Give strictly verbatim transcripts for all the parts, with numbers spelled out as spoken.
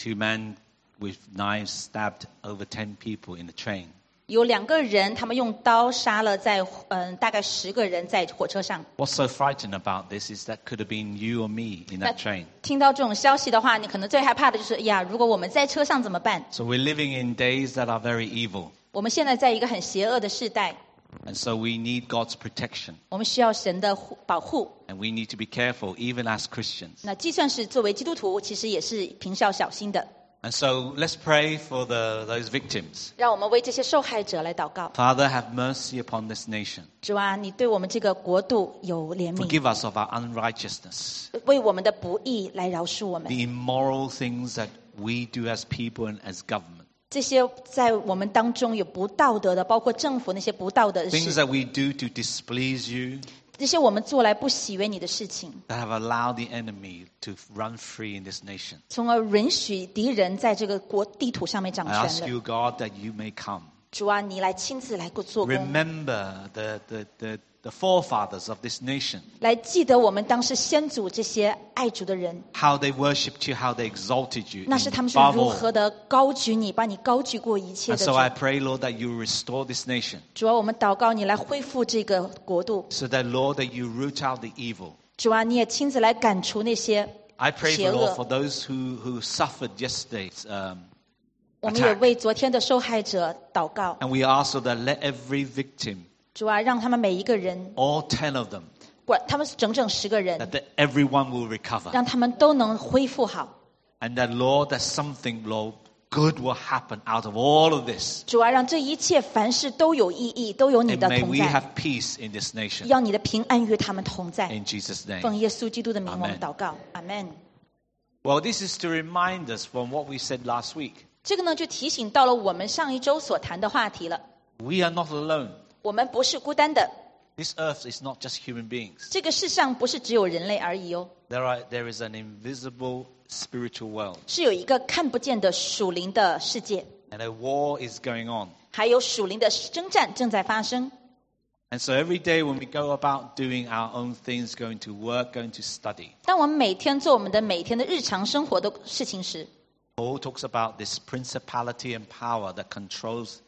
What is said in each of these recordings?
two men with knives stabbed over ten people in the train. 有两个人，他们用刀杀了在嗯大概十个人在火车上。 What's so frightening about this is that could have been you or me in that train. 听到这种消息的话，你可能最害怕的就是呀，如果我们在车上怎么办？ So we're living in days that are very evil. 我们现在在一个很邪恶的世代。 And so we need God's protection. 我们需要神的保护。 And we need to be careful, even as Christians. 那就算是作为基督徒，其实也是平时要小心的。 And so let's pray for the, those victims. 让我们为这些受害者来祷告。 Father, have mercy upon this nation. 主啊，你对我们这个国度有怜悯。 Forgive us of our unrighteousness. 为我们的不义来饶恕我们。 The immoral things that we do as people and as government. 这些在我们当中有不道德的，包括政府那些不道德的 Things 事， that we do to displease you. 这些我们做来不喜悦你的事情， That have allowed the enemy to run free in this nation. 从而允许敌人在这个国地图上面掌 I 权 ask 了。 you, God, that you may come. 主啊，你来亲自来做工， Remember the, the, the, the forefathers of this nation. 来记得我们当时先祖这些爱主的人， How they worshipped you, how they exalted you. 那是他们是 above 如 all. 何的高举你，把你高举过一切 And 的 so 主。 I pray, Lord, that you restore this nation. 主啊，我们祷告你来恢复这个国度。 So that, Lord, that you root out the evil. 主啊，你也亲自来赶除那些 I pray, 邪 for, Lord, 恶。 for those who, who suffered yesterday's um, 我们也 attack. 为昨天的受害者祷告。 And we ask, Lord, that let every victim, 主啊，让他们每一个人， all ten of them, 管他们是整整十个人， that the, everyone will recover. 让他们都能恢复好。 And that, Lord, that something, Lord, good will happen out of all of this. 主啊，让这一切凡事都有意义，都有你 And 的 may 同 we 在， have peace in this nation. 要你的平安与他们同在。 In Jesus' name. 奉耶稣基督的名，我们 Amen 祷告，阿门。 Well, this is to remind us from what we said last week. 这个呢，就提醒到了我们上一周所谈的话题了。 We are not alone. 我们不是孤单的， This earth is not just human beings. 这个世上不是只有人类而已哦， There are, there is an invisible spiritual world. 是有一个看不见的属灵的世界， And a war is going on. 还有属灵的征战正在发生。 And so every day when we go about doing our own things, going to work, going to study, 当我们每天做我们的每天的日常生活的事情时， Paul talks about this principality and power that controls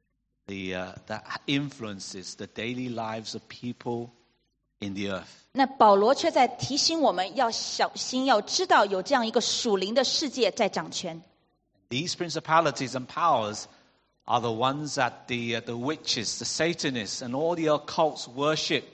the, uh, that influences the daily lives of people in the earth. 那保罗却在提醒我们要小心，要知道有这样一个属灵的世界在掌权。 These principalities and powers are the ones that the, uh, the witches, the Satanists, and all the occults worship.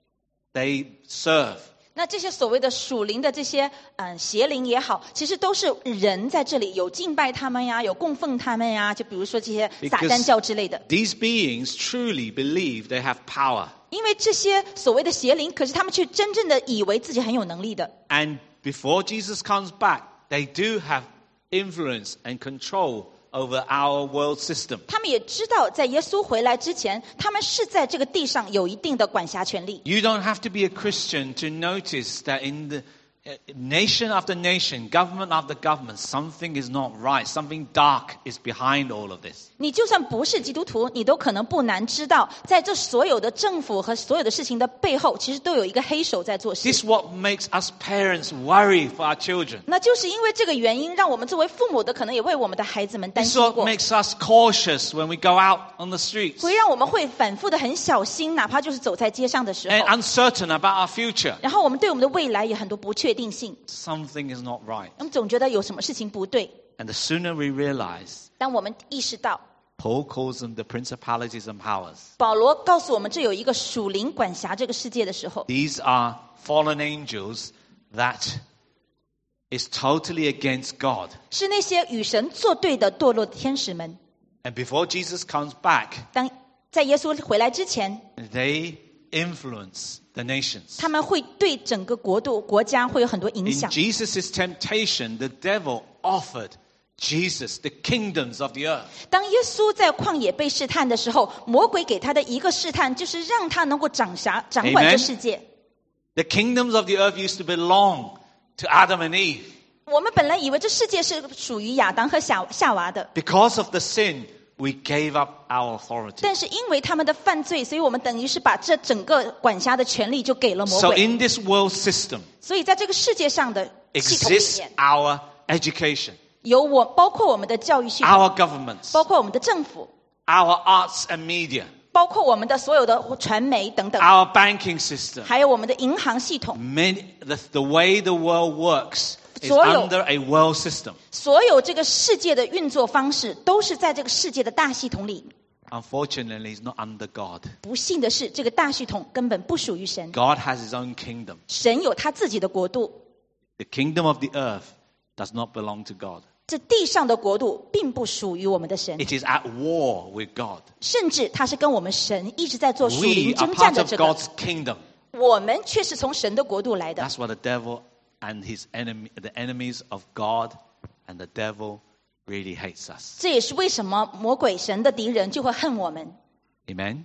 They serve. 那这些所谓的属灵的这些嗯邪灵也好，其实都是人在这里有敬拜他们呀，有供奉他们呀，就比如说这些撒旦教之类的。 These beings truly believe they have power. 因为这些所谓的邪灵，可是他们却真正的以为自己很有能力的。 And before Jesus comes back, they do have influence and control over our world system. 他们也知道，在耶稣回来之前，他们是在这个地上有一定的管辖权力。 You don't have to be a Christian to notice that in the uh, nation after nation, government after government, something is not right. Something dark is behind all of this. 你就算不是基督徒，你都可能不难知道，在这所有的政府和所有的事情的背后，其实都有一个黑手在做事。 This is what makes us parents worry for our children. 那就是因为这个原因，让我们作为父母的，可能也为我们的孩子们担 This is 心 what 过， makes us cautious when we go out on the streets 会让我们会反复的很小心，哪怕就是走在街上的时 and 候。 uncertain about our future. 然后我们对我们的未来有很多不确定性， Something is not right. 我们总觉得有什么事情不对。 And the sooner we realize, 当我们意识到， Paul calls them the principalities and powers. 保罗告诉我们这有一个属灵管辖这个世界的时候， These are fallen angels that is totally against God. 是那些与神作对的堕落的天使们。 And before Jesus comes back, 当在耶稣回来之前， they influence the nations. 他们会对整个国度、国家会有很多影 In 响。 Jesus' temptation, the devil offered Jesus the kingdoms of the earth. 当耶稣在旷野被试探的时候，魔鬼给他的一个试探，就是让他能够掌辖、掌管 Amen 这世界。 The kingdoms of the earth used to belong to Adam and Eve. 我们本来以为这世界是属于亚当和夏夏娃的， Because of the sin, we gave up our authority. 但是因为他们的犯罪，所以我们等于是把这整个管辖的权利就给了魔 So 鬼。 in this world system 所以在这个世界上的系统里 exists 面， our education. 有我包括我们的教育系统， our governments, 包括我们的政府， our arts and media, 包括我们的所有的传媒等等， our banking system. 还有我们的银行系统。 Many, the, the way the world works is 所有- under a world system. 所有这个世界的运作方式都是在这个世界的大系统里。 Unfortunately, it's not under God. 不幸的是，这个大系统根本不属于神。 God has his own kingdom. 神有他自己的国度， The kingdom of the earth does not belong to God. 这地上的国度并不属于我们的神， It is at war with God. 甚至他是跟我们神一直在做属 We 灵 are 征战 part 的 of 这个， God's kingdom. 我们却是从神的国度来的。 That's why the devil and his enemy, the enemies of God and the devil really hates us. 这也是为什么魔鬼神的敌人就会恨我们。 Amen?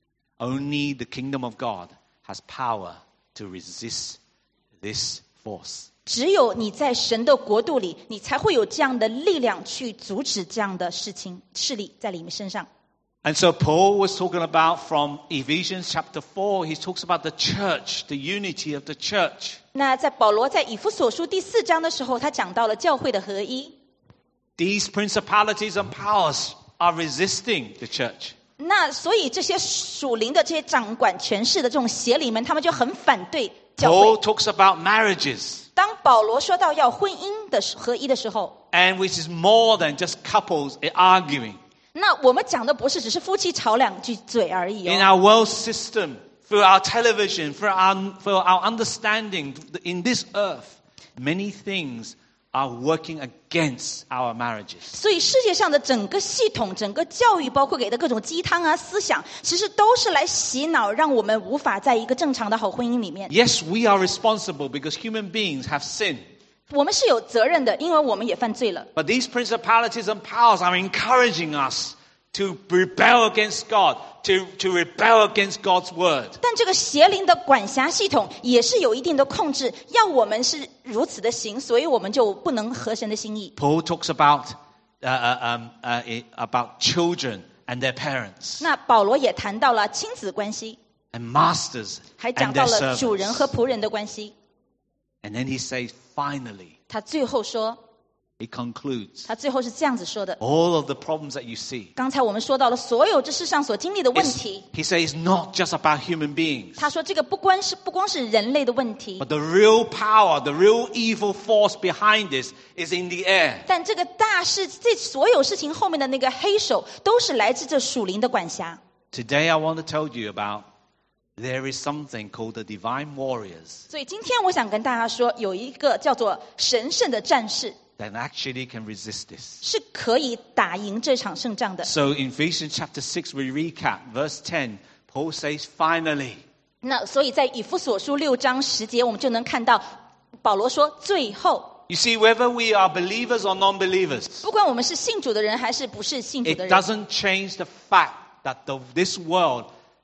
Only the kingdom of God has power to resist this force. 只有你在神的国度里，你才会有这样的力量去阻止这样的事情势力在你们身上。 And so Paul was talking about from Ephesians chapter four, he talks about the church, the unity of the church. 那在保罗在以弗所书第四章的时候，他讲到了教会的合一。 These principalities and powers are resisting the church. 那所以这些属灵的这些掌管权势的这种邪灵们，他们就很反对教会。 Paul talks about marriages, 当保罗说到要婚姻的合一的时候， and which is more than just couples arguing. 那我们讲的不是只是夫妻吵两句嘴而已 In 哦。 our world system, through our television, through our, through our understanding, in this earth, many things are working against our marriages. 所以世界上的整个系统、整个教育，包括给的各种鸡汤啊、思想，其实都是来洗脑，让我们无法在一个正常的好婚姻里面。 Yes, we are responsible because human beings have sinned. 我们是有责任的，因为我们也犯罪了。 But these principalities and powers are encouraging us to rebel against God, to, to rebel against God's word. 但这个邪灵的管辖系统也是有一定的控制，要我们是如此的行，所以我们就不能合神的心意。 Paul talks about, uh, uh, um, uh, about children and their parents, 那保罗也谈到了亲子关系， and masters 还讲 and 到 their 了主人和 servants. 仆人的关系。 And then he says, finally, 他最后说， he concludes, 他最后是这样子说的。 all of the problems that you see, 刚才我们说到了所有这世上所经历的问 it's- 题， he says, not just about human beings, 他说这个不光是不光是人类的问题， but the real power, the real evil force behind this is in the air. 但这个大事，这所有事情后面的那个黑手，都是来自这属灵的管辖。 Today I want to tell you about there is something called the divine warriors 所以今天我想跟大家说，有一个叫做神圣的战士， that actually can resist this. 是可以打赢这场胜仗的。 So in Ephesians chapter six, we recap verse ten. Paul says, finally, 那所以在以弗所书六章十节，我们就能看到保罗说，最后， you see, whether we are believers or non-believers, 不管我们是信主的人还是不是信主 it 的人， doesn't change the fact that the, this world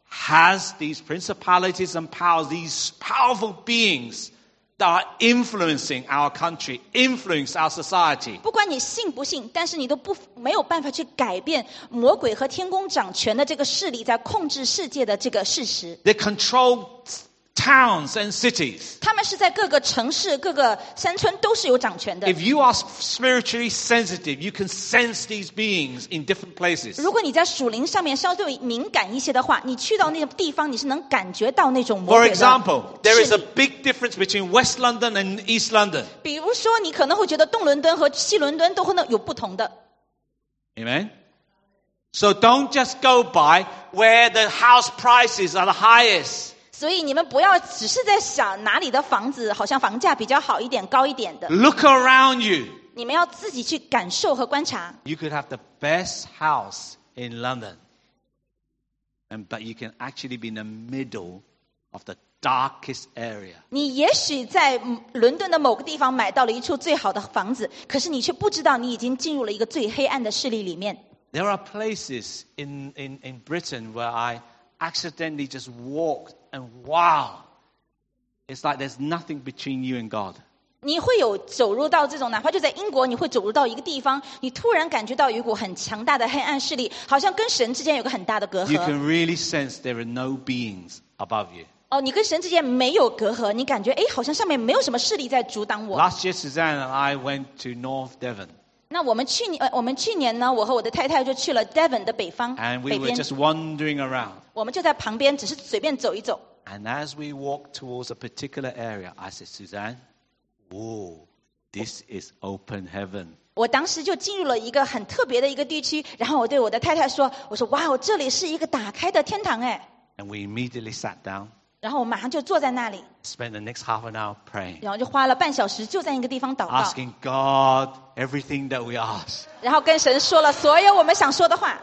has these principalities and powers, these powerful beings that are influencing our country, influence our society. 不管你信不信，但是你都不没有办法去改变魔鬼和天宫掌权的这个势力在控制世界的这个事实。 They control towns and cities. 他们是在各个城市、各个山村都是有掌权的。 If you are spiritually sensitive, you can sense these beings in different places. 如果你在属灵上面稍微敏感一些的话，你去到那个地方，你是能感觉到那种魔 For 鬼的 example, there is 势 a 力。 big difference between West London and East London. 比如说，你可能会觉得东伦敦和西伦敦都会有不同的。 Amen? So don't just go by where the house prices are the highest. 所以你们不要只是在想哪里的房子好像房价比较好一点、高一点的， Look around you. 你们要自己去感受和观察。 You could have the best house in London, and but you can actually be in the middle of the darkest area. 你也许在伦敦的某个地方买到了一处最好的房子，可是你却不知道你已经进入了一个最黑暗的势力里面。 There are places in, in, in Britain where I accidentally just walked and wow, it's like there's nothing between you and God. 你会有走入到这种，哪怕就在英国，你会走入到一个地方，你突然感觉到有一股很强大的黑暗势力，好像跟神之间有个很大的隔 You 阂。 can really sense there are no beings above you. 哦，你跟神之间没有隔阂，你感觉哎，好像上面没有什么势力在阻挡我。 Last year, Suzanne and I went to North Devon. 那我们去年，呃，我们去年呢，我和我的太太就去了 Devon 的北方， And we 北 were 边， just wandering around. 我们就在旁边，只是随便走一走。 And as we walked towards a particular area, I said, Suzanne, whoa, this is open heaven. 我当时就进入了一个很特别的一个地区，然后我对我的太太说：“我说，哇，这里是一个打开的天堂哎。” And we immediately sat down, 然后我马上就坐在那里， spent the next half an hour praying, 然后就花了半小时就在一个地方祷告， asking God everything that we ask. 然后跟神说了所有我们想说的话，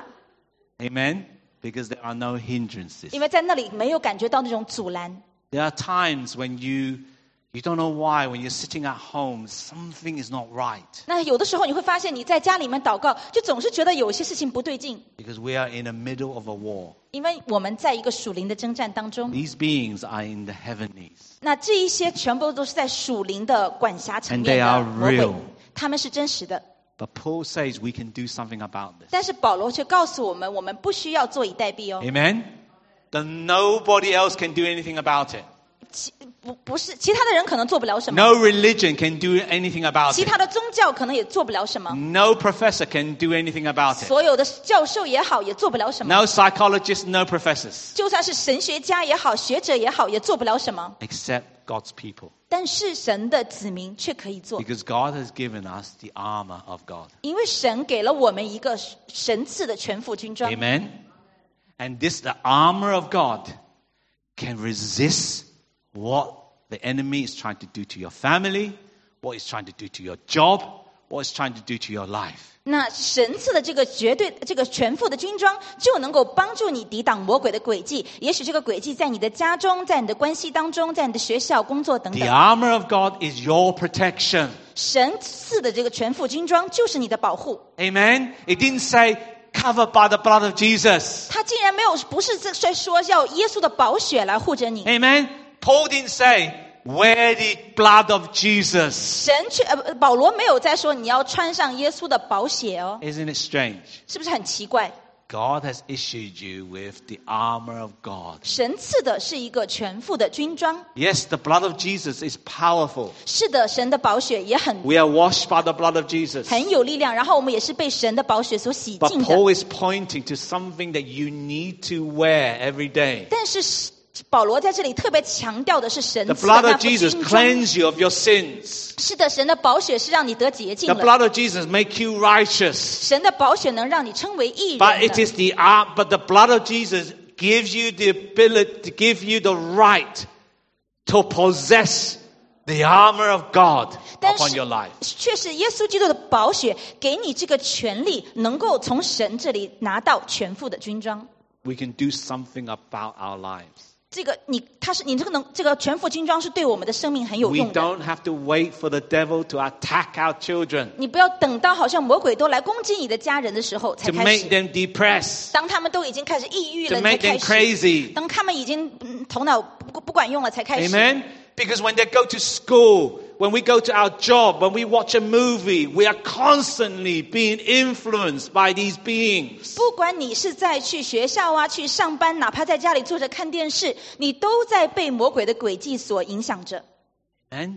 Amen? Because there are no hindrances. 因为在那里没有感觉到那种阻拦。 There are times when you you don't know why, when you're sitting at home, something is not right. 那有的时候你会发现你在家里面祷告，就总是觉得有些事情不对劲， Because we are in the middle of a war. 因为我们在一个属灵的征战当中。 These beings are in the heavenlies. 那这一些全部都是在属灵的管辖层 And 面 they 的 are 魔鬼 real.， 他们是真实的。 But Paul says we can do something about this. 但是保罗却告诉我们，我们不需要坐以待毙哦。 Amen? Then nobody else can do anything about it. 其不不是其他的人可能做不了什么， No religion can do anything about 其 it. 他的宗教可能也做不了什么， No professor can do anything about it. 所有的教授也好，也做不了什么。 No psychologist, no professors. 就算是神学家也好，学者也好，也做不了什么。 Except God's people. 但是神的子民却可以做， Because God has given us the armor of God. 因为神给了我们一个神赐的全副军装。 Amen? And this, the armor of God, can resist what the enemy is trying to do to your family, what he's trying to do to your job, what he's trying to do to your life. 那神赐的这个绝对、这个全副的军装，就能够帮助你抵挡魔鬼的诡计。也许这个诡计在你的家中，在你的关系当中，在你的学校、工作等 The 等。 armor of God is your protection. 神赐的这个全副军装就是你的保护。 Amen? It didn't say covered by the blood of Jesus. 他竟然没有，不是在说要耶稣的宝血来护着你。 Amen? Paul didn't say, wear the blood of Jesus. 神却呃，保罗没有在说你要穿上耶稣的宝血哦， Isn't it strange? 是不是很奇怪？ God has issued you with the armor of God. 神赐的是一个全副的军装。 Yes, the blood of Jesus is powerful. 是的，神的宝血也很 We are washed by the blood of Jesus. 很有力量，然后我们也是被神的宝血所洗 But 净的。 Paul is pointing to something that you need to wear every day. 但是保罗在这里特别强调的是神 The 赐的 blood 那 of 副 Jesus 军装。 cleanse you of your sins. 是的，神的宝血是让你得洁净 The 了， blood of Jesus make you righteous. 神的宝血能让你称为义 But 人 it 的。 is the uh, but the blood of Jesus gives you the ability, to give you the right to possess the armor of God 但 upon 是 your life. 却是耶稣基督的宝血给你这个权利，能够从神这里拿到全副的军装。 We can do something about our lives. 这个你，他是你这个能这个全副军装是对我们的生命很有 We 用的。 don't have to wait for the devil to attack our children, 你不要等到好像魔鬼都来攻击你的家人的时候才 to 开 make 始。 them depressed, 当他们都已经开始抑郁 to 了，你才 make them 开始。 crazy. 当他们已经嗯头脑不不管用了，才开始。 Amen? Because when they go to school, when we go to our job, when we watch a movie, we are constantly being influenced by these beings. 不管你是在去学校啊，去上班，哪怕在家里坐着看电视，你都在被魔鬼的诡计所影响着。 And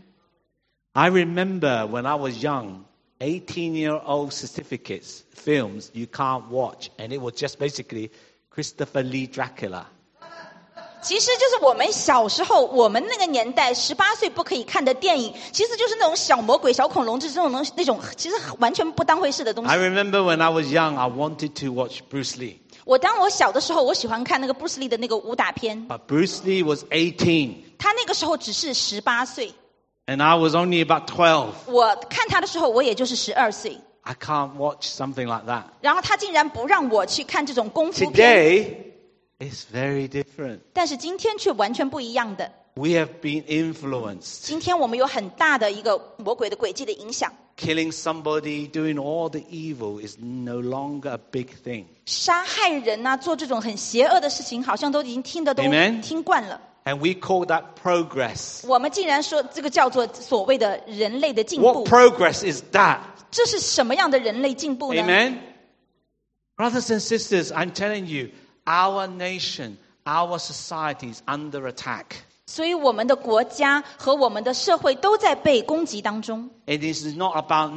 I remember when I was young, eighteen-year-old certificates, films you can't watch. And it was just basically Christopher Lee Dracula. 其实就是我们小时候，我们那个年代，十八岁不可以看的电影，其实就是那种小魔鬼、小恐龙，就是这种东西，那种其实完全不当回事的东西 I。remember when I was young, I wanted to watch Bruce Lee. 我当我小的时候，我喜欢看那个 Bruce Lee 的那个武打片， But Bruce Lee was eighteen. 他那个时候只是十八岁， And I was only about twelve. 我看他的时候，我也就是十二岁。 I can't watch something like that. 然后他竟然不让我去看这种功夫片， Today, it's very different. 但是今天却完全不一样的。 We have been influenced. 今天我们有很大的一个魔鬼的诡计的影响， Killing somebody, doing all the evil is no longer a big thing. 杀害人啊，做这种很邪恶的事情，好像都已经听得都 Amen 听惯了。 And we call that progress. 我们竟然说这个叫做所谓的人类的进步 What，progress is that? 这是什么样的人类进步呢？ Amen? Brothers and sisters, I'm telling you, our nation, our society is under attack. 所以我们的国家和我们的社会都在被攻击当中。 It is not about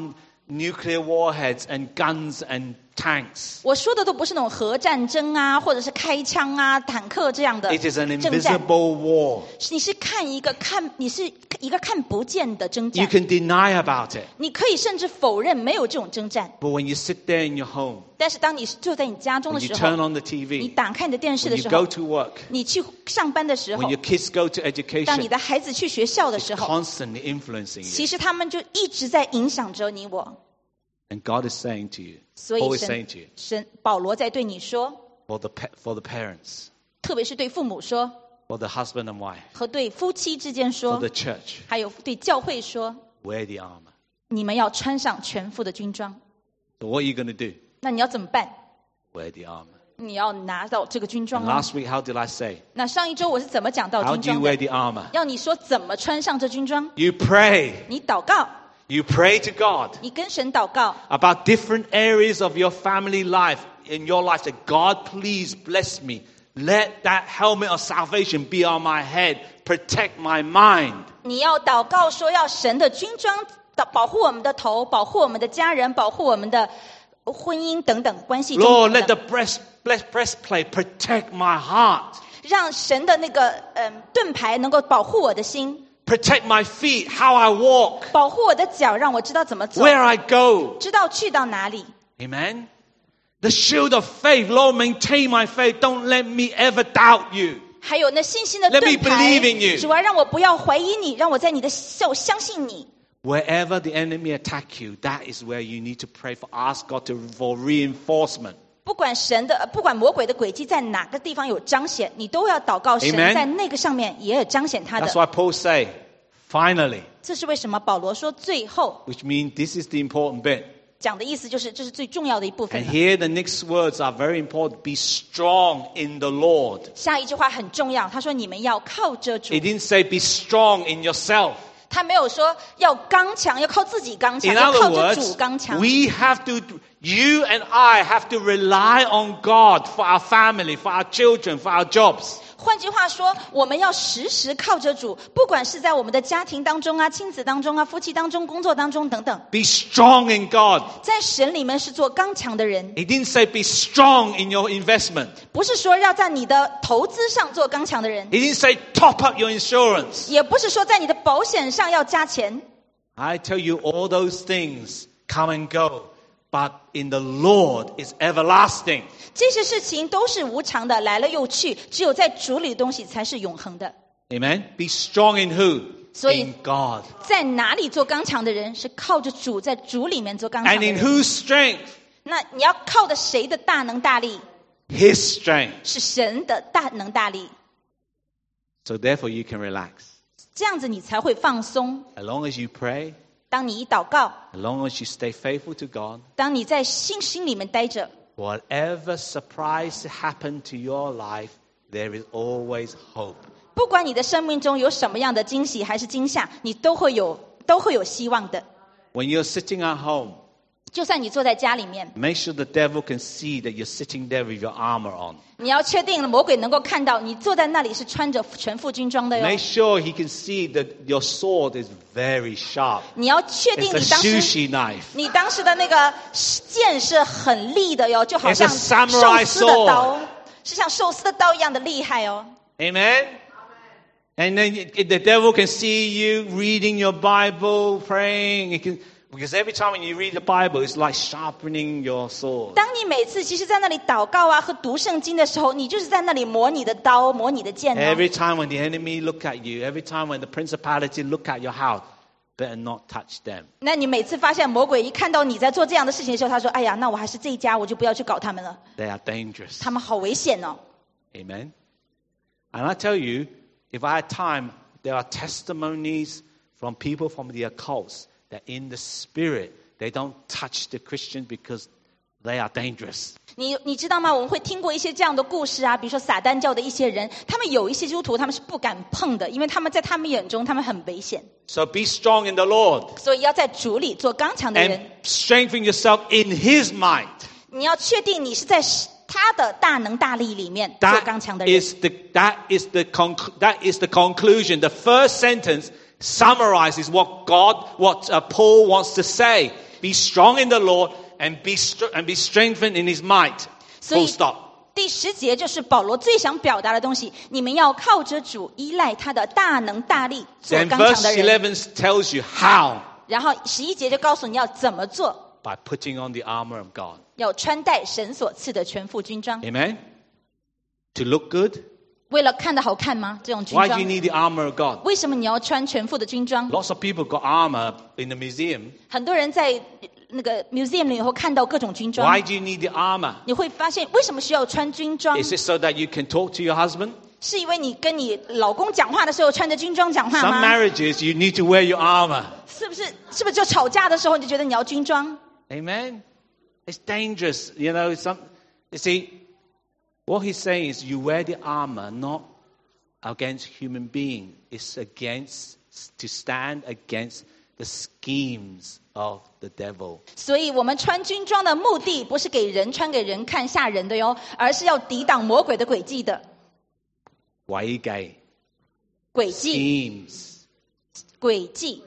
nuclear warheads and guns and tanks. 我说的都不是那种核战争啊，或者是开枪啊、坦克这样的 It is an 征战。 invisible war. 你是看一个看，你是一个看不见的征 You 战。 can deny about it. 你可以甚至否认没有这种征战， But when you sit there in your home, 但是当你坐在你家中的 when you 时 turn 候， on the T 你 V, 打开你的电视 when 的 you 时 go 候， to work, 你去上班的时候 when，your kids go to 当你 education, 的孩子去学校的 it's 时候， constantly influencing 其 you. 实他们就一直在影响着你我。 And God is saying to you, 所以 always saying 神 to you, 神保罗在对你说， for the, pa- for the parents, 特别是对父母说， for the husband and wife, 和对夫妻之间 for 说 the，church, 还有对教会说， wear the armor. 你们要穿上全副的军装。 So what are you going to do? 那你要怎么办？ Wear the armor. 你要拿到这个军装 And 啊。 last week, how did I say? 那上一周我是怎么讲到 How 军 do you 装 wear 的？ the armor? 要你说怎么穿上这军装？ You pray. 你祷告， You pray to God 你跟神祷告， about different areas of your family life, in your life, that God, please bless me. Let that helmet of salvation be on my head. Protect my mind. 你要祷告说要神的军装保保护我们的头，保护我们的家人，保护我们的婚姻等等关系中 Lord, 等 let the 等， breast, breast, breastplate protect my heart. 让神的那个嗯盾牌能够保护我的心， Protect my feet, how I walk, 保护我的脚，让我知道怎么走， where I go. 知道去到哪里。 Amen. The shield of faith, Lord, maintain my faith. Don't let me ever doubt you. 还有那信心的 Let me 盾牌 believe in you.， 主啊，让我不要怀疑你，让我在你的我相信你。 Wherever the enemy attack you, that is where you need to pray for. Ask God to, for reinforcement. 不管神的，不管魔鬼的诡计在哪个地方有彰显，你都要祷告神 Amen 在那个上面也有彰显他 That's 的。 why Paul say, finally, 这是为什么保罗说最后 which means this is the important bit. 讲的意思就是这是最重要的一部分 And 了。 here the next words are very important. Be strong in the Lord. 下一句话很重要，他说你们要靠着主 He，didn't say be strong in yourself. 他没有说要刚强，要靠自己刚强， In 要 other 靠着 words, 主刚强。 we have to, you and I have to rely on God for our family, for our children, for our jobs. 换句话说，我们要时时靠着主，不管是在我们的家庭当中啊、亲子当中啊、夫妻当中、工作当中等等， Be strong in God. 在神里面是做刚强的人， He didn't say be strong in your investment. 不是说要在你的投资上做刚强的人， He didn't say top up your insurance. 也不是说在你的保险上要加钱。 I tell you, all those things come and go, but in the Lord is everlasting. 这些事情都是无常的，来了又去，只有在主里的东西才是永恒的。 Amen. Be strong in who? 所以- In God. 在哪里做刚强的人，是靠着主，在主里面做刚强 And 的 in 人。 whose strength? 那你要靠的谁的大能大力？ His strength. 是神的大能大力。 So therefore you can relax. 这样子你才会放松。 As long as you pray, 当你一祷告， as long as you stay faithful to God, 当你在信心里面待着， whatever surprise happen to your life, there is always hope. 不管你的生命中有什么样的惊喜还是惊吓，你都会有都会有希望的。 When you're sitting at home, 就算你坐在家里面， make sure the devil can see that you're sitting there with your armor on. 你要确定魔鬼能够看到你坐在那里是穿着全副军装的哟。 Make sure he can see that your sword is very sharp. 你要确 It's 定 a 你当时 sushi knife. 你当时的那个剑是很利的哟，就好像 It's a 寿 samurai 司的刀，是像寿司的刀一样的厉害哦。 Amen? And then the devil can see you reading your Bible, praying. He can, because every time when you read the Bible, it's like sharpening your sword. 当你每次其实在那里祷告啊和读圣经的时候，你就是在那里磨你的刀，磨你的剑哦。 Every time when the enemy look at you, every time when the principality look at your house, better not touch them. 那你每次发现魔鬼一看到你在做这样的事情的时候，他说：“哎呀，那我还是这一家，我就不要去搞他们了， They are dangerous. 他们好危险哦。” Amen? And I tell you, if I had time, there are testimonies from people from the occults that in the spirit, they don't touch the Christians because they are dangerous. 你你知道吗？我们会听过一些这样的故事啊，比如说撒旦教的一些人，他们有一些基督徒他们是不敢碰的，因为他们在他们眼中他们很危险， So be strong in the Lord 所以要在主里做刚强的 and 人。 strengthen yourself in His might. 你要确定你是在他的大能大力里面做刚强的 That 人。 is the that is the conc- that is the conclusion. The first sentence summarizes what God, what uh, Paul wants to say. Be strong in the Lord and be, and be strengthened in his might. Full stop. 第十节就是保罗最想表达的东西，你们要靠着主，依赖他的大能大力，做 Then 刚强 verse 的人。 eleven tells you how. 然后十一节就告诉你要怎么做， By putting on the armor of God. 要穿戴神所赐的全副军装。 Amen? To look good. 为了看得好看吗？这种军 Why do 装 you need the armor of God? 为什么你要穿全副的军装？ Lots of people got armor in the museum. 很多人在那个 museum 里以后看到各种军装， Why do you need the armor? 你会发现为什么需要穿军装？ Is it so that you can talk to your husband? 是因为你跟你老公讲话的时候穿着军装讲话 Some 吗？ marriages, you need to wear your armor. 是不是？是不是就吵架的时候你就觉得你要军装？ Amen? It's dangerous. You know, some, you see, what he's saying is you wear the armor not against human beings. It's against, to stand against the schemes of the devil. 所以我们穿军装的目的不是给人穿给人看吓人的哟，而是要抵挡魔鬼的诡计的。 诡計诡计， schemes, 诡计，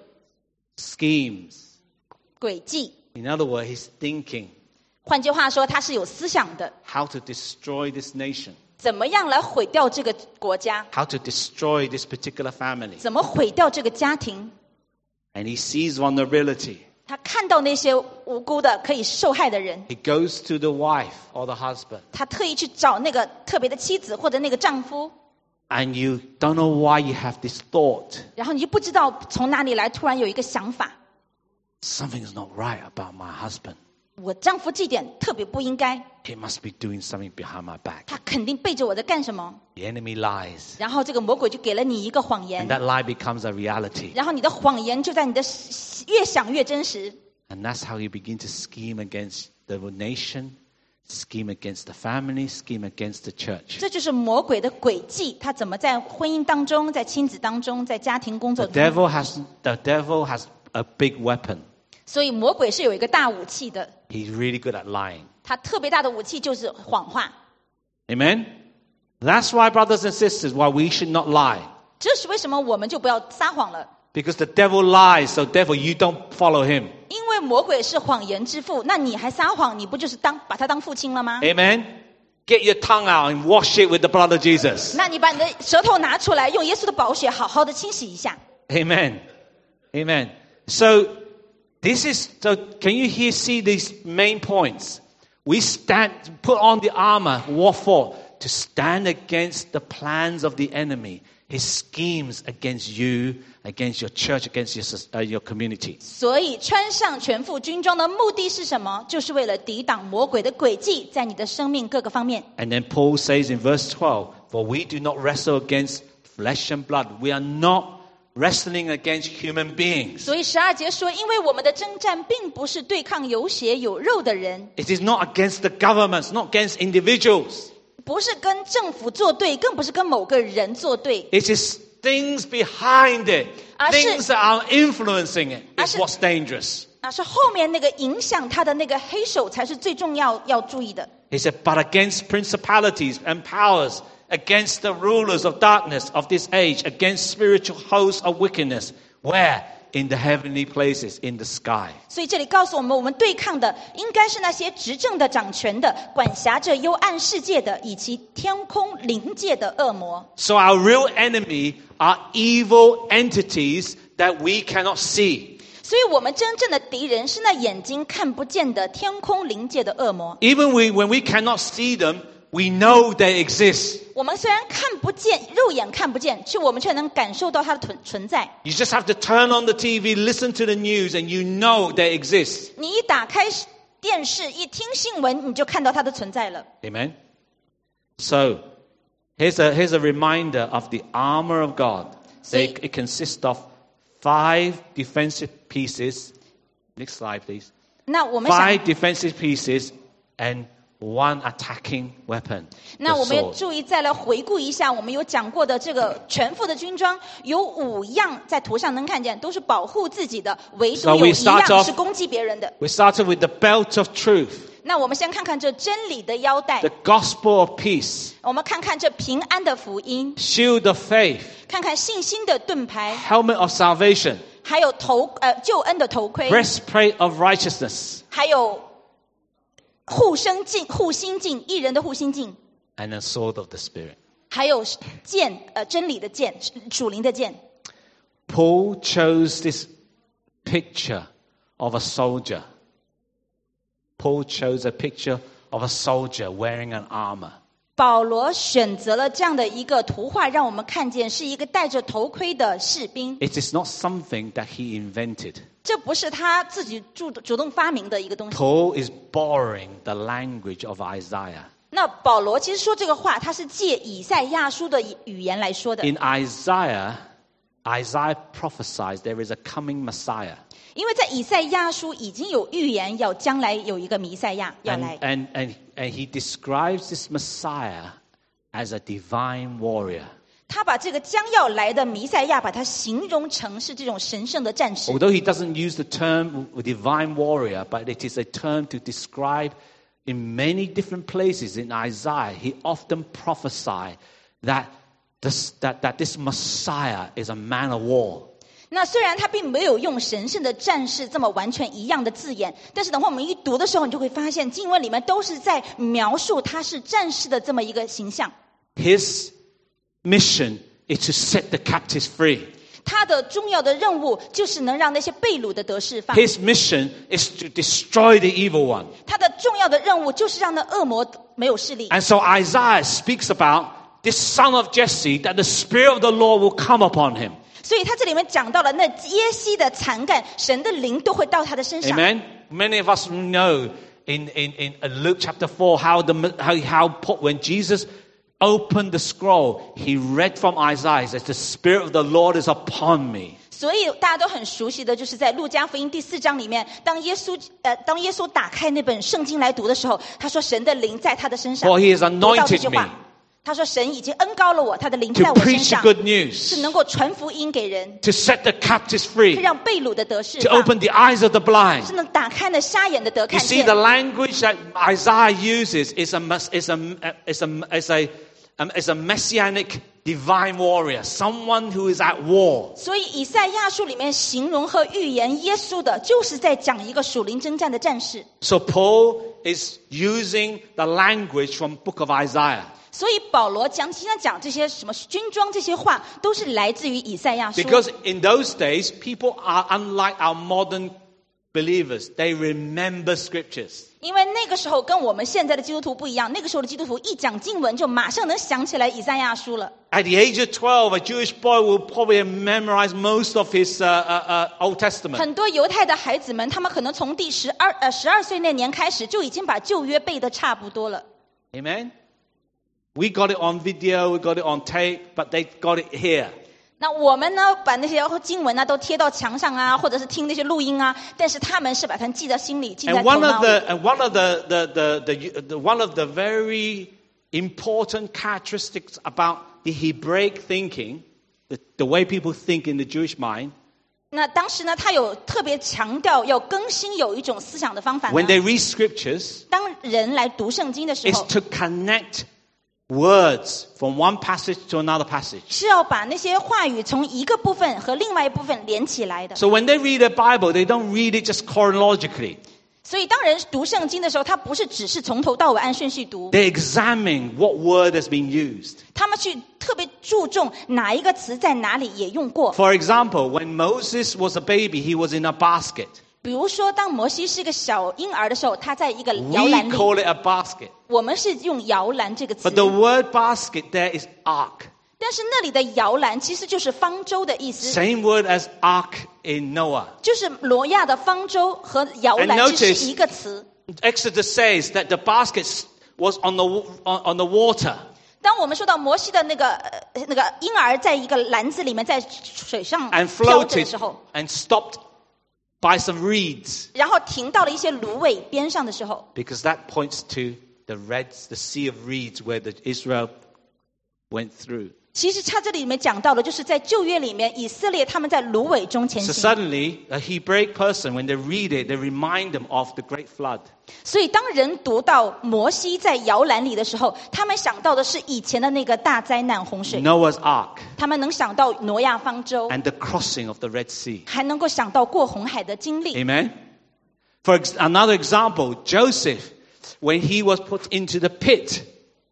schemes. 诡计。 In other words, he's thinking 换句话说，他是有思想的， how to destroy this nation, 怎么样来毁掉这个国家， how to destroy this particular family. 怎么毁掉这个家庭。 And he sees vulnerability. 他看到那些无辜的可以受害的人， He goes to the wife or the husband. 他特意去找那个特别的妻子或者那个丈夫， And you don't know why you have this thought. 然后你就不知道从哪里来，突然有一个想法， Something is not right about my husband. 我丈夫这点特别不应该， He must be doing something behind my back. 他肯定背着我在干什么。 The enemy lies. 然后这个魔鬼就给了你一个谎 And 言， that lie becomes a reality. 然后你的谎言就在你的越想越真实。 And that's how you begin to scheme against the nation, scheme against the family, scheme against the church. 这就是魔鬼的诡计，他怎么在婚姻当中、在亲子当中、在家庭工作 The 中。 devil has, the devil has a big weapon. 所以魔鬼是有一个大武器的， He's really good at lying. 他特别大的武器就是谎话。 Amen? That's why, brothers and sisters, why we should not lie. 这是为什么我们就不要撒谎了？ Because the devil lies, so therefore you don't follow him. 因为魔鬼是谎言之父，那你还撒谎，你不就是当把他当父亲了吗？ Amen? Get your tongue out and wash it with the blood of Jesus. 那你把你的舌头拿出来，用耶稣的宝血好好的清洗一下。 Amen. Amen. So this is, so can you here see these main points? We stand, put on the armor. What for? To stand against the plans of the enemy, his schemes against you, against your church, against your, uh, your community. 所以穿上全副军装的目的是什么？就是为了抵挡魔鬼的诡计，在你的生命各个方面。 And then Paul says in verse twelve, for we do not wrestle against flesh and blood. We are not wrestling against human beings. 所以十二节说，因为我们的征战并不是对抗有血有肉的人， It is not against the governments, not against individuals. 不是跟政府作对，更不是跟某个人作对， It is things behind it, 而是- things that are influencing it. 而 Is 是- what's dangerous. 那是后面那个影响他的那个黑手才是最重要要注意的。 He said, but against principalities and powers, against the rulers of darkness of this age, against spiritual hosts of wickedness. Where? In the heavenly places, in the sky. 所以这里告诉我们，我们对抗的应该是那些执政的、掌权的、管辖着幽暗世界的，以及天空灵界的恶魔。 So our real enemy are evil entities that we cannot see. 所以我们真正的敌人是那眼睛看不见的天空灵界的恶魔。 Even we, when we cannot see them, we know they exist. 我们虽然看不见，肉眼看不见，却我们却能感受到它的存存在。 You just have to turn on the T V, listen to the news, and you know they exist. 你一打开电视，一听新闻，你就看到它的存在了。 Amen? So, here's a, here's a reminder of the armor of God. So- They, it consists of five defensive pieces. Next slide, please. 那我们想 Five defensive pieces and one attacking weapon. 那 the 我们也 sword. 注意，再来回顾一下，我们有讲过的这个全副的军装，有五样在图上能看见，都是保护自己的，唯独 So 有 we 一 start 样 off- 是攻击别人的。 We started with the belt of truth, 那我们先看看这真理的腰带 the，gospel of peace, 我们看看这平安的福音， shield of faith, 看看信心的盾牌， helmet of salvation, 还有头呃救恩的头盔， breastplate of righteousness, 还有护身镜、护心镜，义人的护心镜， and a sword of the Spirit. 还有剑，呃真理的剑，属灵的剑。 Paul chose this picture of a soldier. Paul chose a picture of a soldier wearing an armor. 保罗选择了这样的一个图画，让我们看见是一个戴着头盔的士兵。 It is not something that he invented. 这不是他自己主主动发明的一个东西。 Paul is borrowing the language of Isaiah. 那保罗其实说这个话，他是借以赛亚书的语言来说的。 In Isaiah, Isaiah prophesies there is a coming Messiah. 因为在以赛亚书已经有预言，要将来有一个弥赛亚要 And, 来。 and, and, and he describes this Messiah as a divine warrior. 他把这个将要来的弥赛亚，把它形容成是这种神圣的战士。 Although he doesn't use the term divine warrior, but it is a term to describe in many different places in Isaiah, he often prophesied that this, that, that this Messiah is a man of war. 那虽然他并没有用神圣的战士这么完全一样的字眼，但是等会我们一读的时候，你就会发现经文里面都是在描述他是战士的这么一个形象。 His mission is to set the captives free. 他的重要的任务就是能让那些被掳的得释放。 His mission is to destroy the evil one. 他的重要的任务就是让那恶魔没有势力。 And so Isaiah speaks about this son of Jesse, that the Spirit of the Lord will come upon him. 所以他这里面讲到了那耶西的残干，神的灵都会到他的身上。 Amen. Many of us know in, in, in Luke chapter four how the how, how when Jesus opened the scroll, he read from Isaiah, says, "The Spirit of the Lord is upon me." 所以大家都很熟悉的就是在路加福音第四章里面，当耶稣呃当耶稣打开那本圣经来读的时候，他说神的灵在他的身上。 For he has 读到这句 anointed 话 me 他说神已经恩膏了我，他的灵 to 在我身 preach 上， the good 是 news, 能够传福音给人， to set the captives 可以 free, 让被掳的得释 to 放， open the eyes of the blind. 是能打开那瞎眼的得 You 看 see, 见 the。language that Isaiah uses is a is a is a is a um, is a messianic divine warrior, someone who is at war. 所以以赛亚书里面形容和预言耶稣的，就是在讲一个属灵征战的战士。 So Paul is using the language from Book of Isaiah. 所以保罗讲经常讲这些什么军装这些话，都是来自于以赛亚书。 Because in those days, people are unlike our modern believers. They remember scriptures. 因为那个时候跟我们现在的基督徒不一样，那个时候的基督徒一讲经文就马上能想起来以赛亚书了。 At the age of twelve, a Jewish boy will probably memorize most of his uh, uh, uh, Old Testament. 很多犹太的孩子们，他们可能从第十二呃十二岁那年开始，就已经把旧约背得差不多了。 Amen? We got it on video, we got it on tape, but they got it here. 那我们呢，把那些经文呢都贴到墙上啊，或者是听那些录音啊，但是他们是把它记在心里，记在 And 头 one 脑 of 里。 the and one of the the, the, the, the one of the very important characteristics about the Hebraic thinking, the, the way people think in the Jewish mind, 那当时呢，他有特别强调要更新有一种思想的方法呢。 when they read scriptures, 当人来读圣经的时 is 候， to connect words from one passage to another passage. 是要把那些话语从一个部分和另外一部分连起来的。 So when they read the Bible, they don't read it just chronologically. 所以当人读圣经的时候，他不是只是从头到尾按顺序读， They examine what word has been used. 他们去特别注重哪一个词在哪里也用过。 For example, when Moses was a baby, he was in a basket. 比如说，当摩西是个小婴儿的时候，他在一个 We 摇篮里。 call it a basket. 我们是用摇篮这个词 But，the word basket there is ark. 但是那里的摇篮其实就是方舟的意思， Same word as ark in Noah. 就是挪亚的方舟和摇 And 篮 notice- 只是一个词。 Exodus says that the basket was on the, on, on the water. 当我们说到摩西的那个呃那个婴儿在一个篮子里面在水上 And 飘着的 floated 时候， and stopped by some reeds. 然后停到了一些芦苇边上的时候， Because that points to the Red, the Sea of Reeds where the Israel went through. 其实他这里面讲到的，就是在旧约里面，以色列他们在芦苇中前 So 行。 suddenly, a Hebraic person, when they read it, they remind them of the great flood. 所以当人读到摩西在摇篮里的时候，他们想到的是以前的那个大灾难洪水， Noah's Ark 他们能想到挪亚方舟， and the crossing of the Red Sea. 还能够想到过红海的经历。 Amen. For ex- another example, Joseph, when he was put into the pit,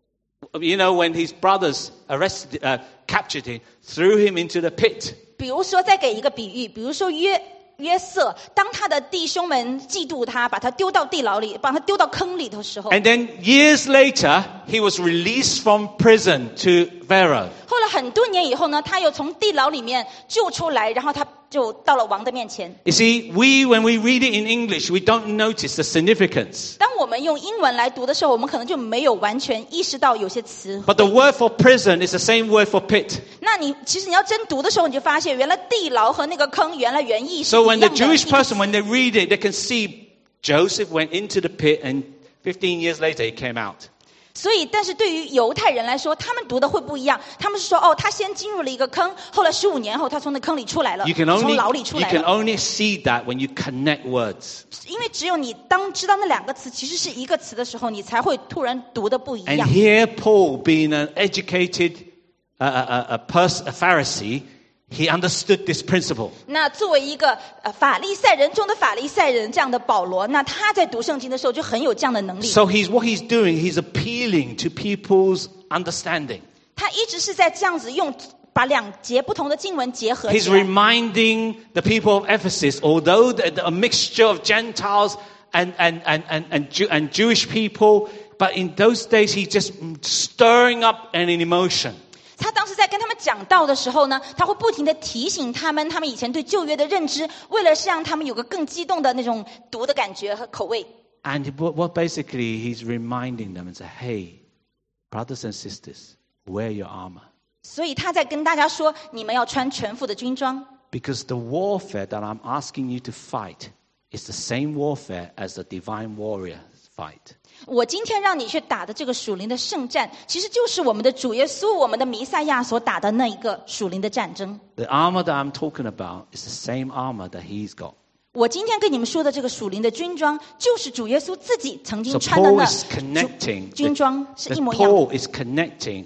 you know, when his brothers arrested, uh, captured him, threw him into the pit. 比如说，再给一个比喻，比如说约约瑟，当他的弟兄们嫉妒他，把他丢到地牢里，把他丢到坑里的时候， And then years later, he was released from prison to Pharaoh. 后来很多年以后呢，他又从地牢里面救出来，然后他就到了王的面前。 You see, we, when we read it in English, we don't notice the significance. 当我们用英文来读的时候，我们可能就没有完全意识到有些词。 But the word for prison is the same word for pit. 那你其实你要真读的时候，你就发现原来地牢和那个坑原来原意是 So 一 when 样 the 的。 Jewish person, when they read it, they can see Joseph went into the pit and fifteen years later he came out. 所以，但是对于犹太人来说，他们读的会不一样。他们是说，哦，他先进入了一个坑，后来十五年后，他从那坑里出来了， You can 从 only, 牢里出 you 来 can 了。 only see that when you connect words. 因为只有你当知道那两个词其实是一个词的时候，你才会突然读的不一 And 样。 here Paul, being an educated uh, a, a, pers- a Pharisee, he understood this principle. 那作为一个呃法利赛人中的法利赛人这样的保罗，那他在读圣经的时候就很有这样的能力。 So he's, what he's doing, he's appealing to people's understanding. 他一直是在这样子用把两节不同的经文结合 He's 起来。 reminding the people of Ephesus, although the, the, a mixture of Gentiles and, and, and, and, and, Jew, and Jewish people, but in those days he's just stirring up an emotion. 他当时在跟他们讲道的时候呢，他会不停地提醒他们，他们以前对旧约的认知，为了是让他们有个更激动的那种读的感觉和口味。 And what, what basically he's reminding them and say, hey, brothers and sisters, wear your armor. 所以他在跟大家说，你们要穿全副的军装， Because the warfare that I'm asking you to fight is the same warfare as the divine warriors fight. 我今天让你去打的这个属灵的圣战，其实就是我们的主耶稣、我们的弥赛亚所打的那一个属灵的战争。 The armor that I'm talking about is the same armor that he's got. 我今天跟你们说的这个属灵的军装，就是主耶稣自己曾经 So 穿的 Paul 那 is connecting, 军装，是 the, 一模一样的。 Paul is connecting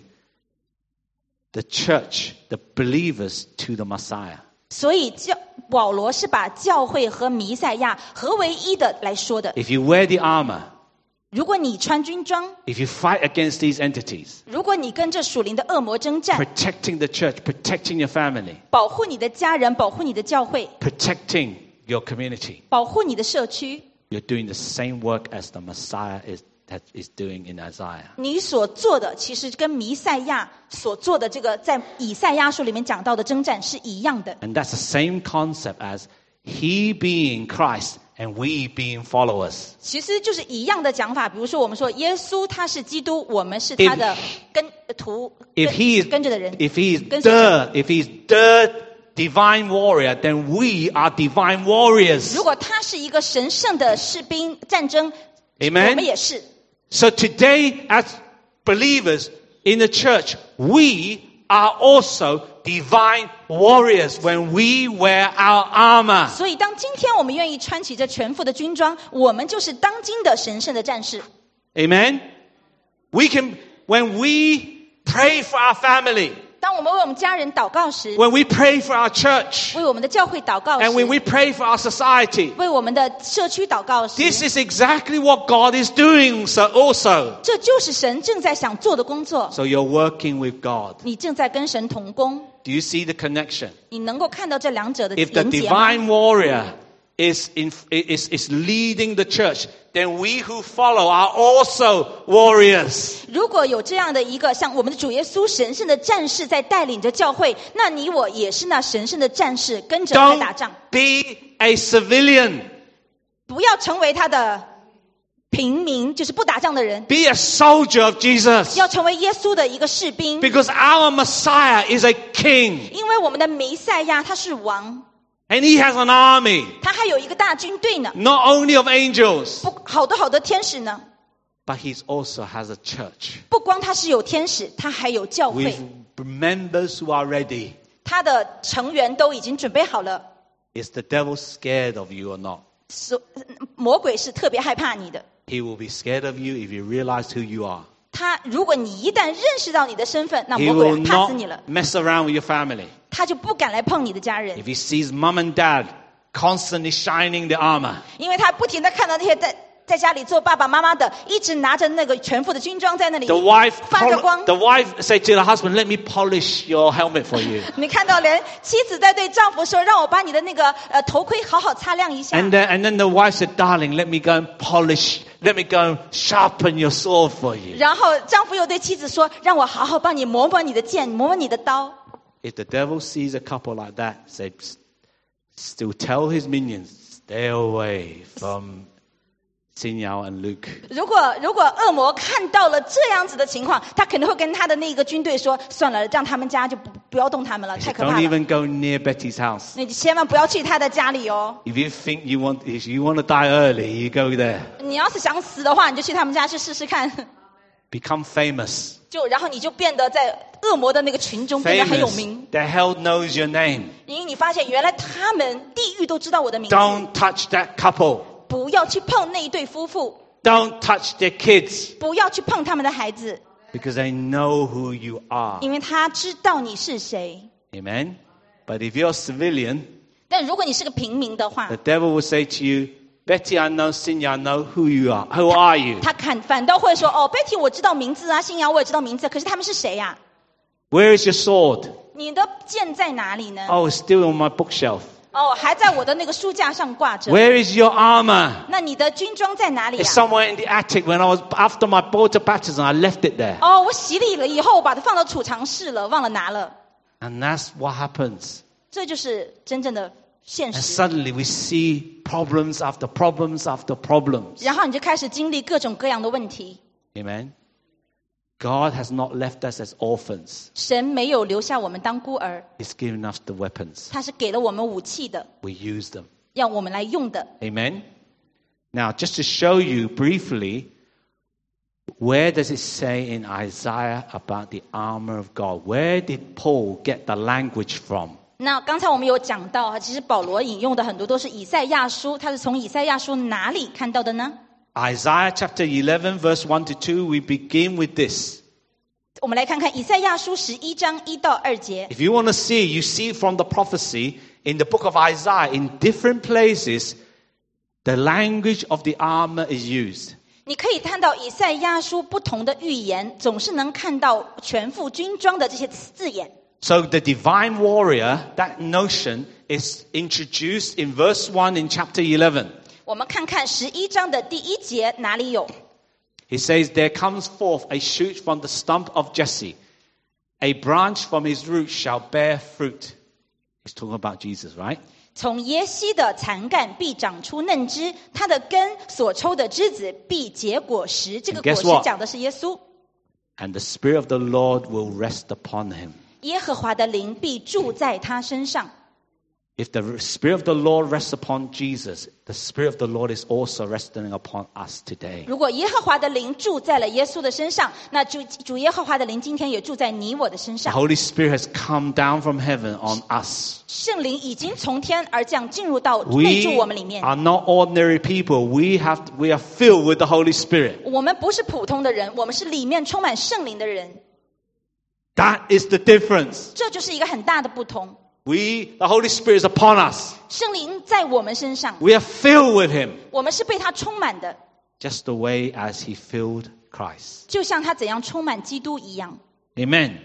the church, the believers to the Messiah. 所以教保罗是把教会和弥赛亚合为一的来说的。 If you wear the armor, 如果你穿军装， if you fight against these entities, 如果你跟这属灵的恶魔征战， protecting the church, protecting your family, 保护你的家人，保护你的教会， protecting your community, 保护你的社区， you're doing the same work as the Messiah is, that is doing in Isaiah. 你所做的其实跟弥赛亚所做的这个在以赛亚书里面讲到的征战是一样的。 And that's the same concept as he being Christ and we being followers. 其实就是一样的讲法。比如说，我们说耶稣他是基督，我们是他的跟徒 If 跟 he is, 跟着的人。 if he is 跟随者 the, if he's the divine warrior, then we are divine warriors. 如果他是一个神圣的士兵，战争 Amen. 我们也是。 So today, as believers in the church, we are also divine warriors when we wear our armor. 所以，当今天我们愿意穿起这全副的军装，我们就是当今的神圣的战士。 Amen. We can, when we pray for our family, 当我们为我们家人祷告时， when we pray for our church, 为我们的教会祷告 and when 时， we pray for our society, 为我们的社区祷告时， this is exactly what God is doing so also. 这就是神正在想做的工作。 So you're working with God. 你正在跟神同工， Do you see the connection? 你能够看到这两者的 If the 连结吗？ divine warrior is, in, is, is leading the church, then we who follow are also warriors. 如果有这样的一个像我们的主耶稣神圣的战士在带领着教会，那你我也是那神圣的战士，跟着他 Don't 打仗。 be a civilian. 不要成为他的平民，就是不打仗的人， Be a soldier of Jesus. 要成为耶稣的一个士兵。 Because our Messiah is a king. 因为我们的弥赛亚他是王， And he has an army. 他还有一个大军队呢， Not only of angels, 不好多好多天使呢。 but he also has a church 不光他是有天使，他还有教 with 会， members who are ready. 他的成员都已经准备好了。 Is the devil scared of you or not? 所魔鬼是特别害怕你的。 He will be scared of you if you realize who you are. 他如果你一旦认识到你的身份，那 He 魔鬼 will 怕死你了， not mess around with your family. 他就不敢来碰你的家人， If he sees mom and dad constantly shining the armor, 因为他不停的看到那些在在家里做爸爸妈妈的，一直拿着那个全副的军装在那里 the wife, 发着光 pol-。the wife say to the husband, "Let me polish your helmet for you." 你看到连妻子在对丈夫说：“让我把你的那个呃头盔好好擦亮一下。” And then, and then the wife said, "Darling, let me go and polish. Let me go and sharpen your sword for you." 然后丈夫又对妻子说：“让我好好帮你磨磨你的剑，磨磨你的刀。” If the devil sees a couple like that, say, still tell his minions, stay away from Xin Yao and Luke. 如果如果恶魔看到了这样子的情况，他可能会跟他的那个军队说：“算了，让他们家就不不要动他们了， He 太 said, 可怕 don't 了。 even go near Betty's house. 你千万不要去他的家里哦。 If you think you want, if you want to die early, you go there. 你要是想死的话，你就去他们家去试试看。 Become famous. 就然后你就变得在恶魔的那个群中变得很有名， Famous. The hell knows your name. 因为你发现原来他们地狱都知道我的名字。 Don't touch that couple. 不要去碰那一对夫妇， Don't touch their kids 不要去碰他们的孩子， because they know who you are. 因为他知道你是谁。 Amen. But if you're a civilian, 但如果你是个平民的话 the，devil will say to you, Betty, I know, Sinya, I know who you are. Who are you? 他看反倒会说：“哦，Betty，我知道名字啊，新瑶我也知道名字，可是他们是谁呀、 Where is your sword? 你的剑在哪里呢？ Oh, it's still on my bookshelf. 哦，还在我的那个书架上挂着。 Where is your armor? 那你的军装在哪里 It's 呀、 somewhere in the attic. When I was after my water baptism, I left it there. 哦，我洗礼了以后，我把它放到储藏室了，忘了拿了。 And that's what happens. 这就是真正的现 And 实。 suddenly we see problems after problems after problems. 然后你就开始经历各种各样的问题。 Amen. God has not left us as orphans. 神没有留下我们当孤儿， He's given us the weapons. 他是给了我们武器的， We use them. 要我们来用的。 Amen. Now, just to show you briefly, where does it say in Isaiah about the armor of God? Where did Paul get the language from? 那刚才我们有讲到啊，其实保罗引用的很多都是以赛亚书，他是从以赛亚书哪里看到的呢？ Isaiah chapter eleven, verse one to two, we begin with this. 我们来看看以赛亚书十一章一到二节。 If you want to see, you see from the prophecy in the book of Isaiah, in different places, the language of the armor is used. 你可以看到以赛亚书不同的预言，总是能看到全副军装的这些字眼。 So the divine warrior, that notion is introduced in verse one in chapter eleven. 我们看看十一章的第一节哪里有？ He says, there comes forth a shoot from the stump of Jesse. A branch from his root shall bear fruit. He's talking about Jesus, right? 从耶西的残干必长出嫩枝，它的根所抽的枝子必结果实。这个 And 果 guess 实 what? 讲的是耶稣。 And the Spirit of the Lord will rest upon him. 耶和华的灵必住在他身上。 If the Spirit of the Lord rests upon Jesus, the Spirit of the Lord is also resting upon us today. 如果耶和华的灵住在了耶稣的身上，那主主耶和华的灵今天也住在你我的身 The 上。 Holy Spirit has come down from heaven on us. 圣灵已经从天而降，进入到 We 内住我们里面。 are not ordinary people. We have, we are filled with the Holy Spirit. 我们不是普通的人，我们是里面充满圣灵的人。 That is the difference. 这就是一个很大的不同。 We, the Holy Spirit is upon us. 圣灵在我们身上， We are filled with Him, 我们是被他充满的， just the way as He filled Christ. 就像他怎样充满基督一样。 Amen.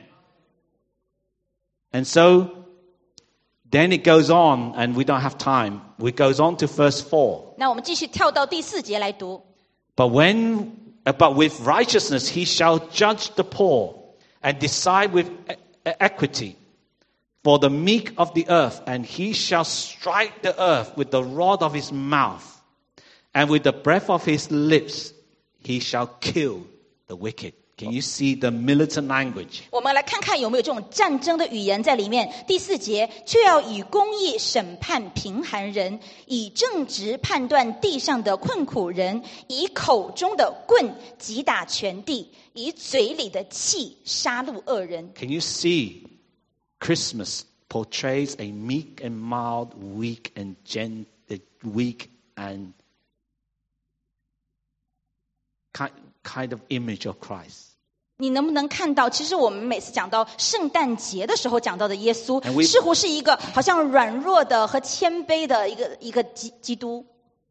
And so, then it goes on, and we don't have time. It goes on to verse four. 那我们继续跳到第四节来读。 But when, but with righteousness he shall judge the poor, and decide with e- equity for the meek of the earth, and he shall strike the earth with the rod of his mouth, and with the breath of his lips he shall kill the wicked. Can you see the militant language? 我们来看看有没有这种战争的语言在里面。第四节，却要以公义审判贫寒人，以正直判断地上的困苦人，以口中的棍击打全地，以嘴里的气杀戮恶人。 Can you see Christmas portrays a meek and mild, weak and gent, weak and kind, kind of image of Christ? 你能不能看到，其实我们每次讲到圣诞节的时候讲到的耶稣 And we- 似乎是一个好像软弱的和谦卑的一个一个基基督。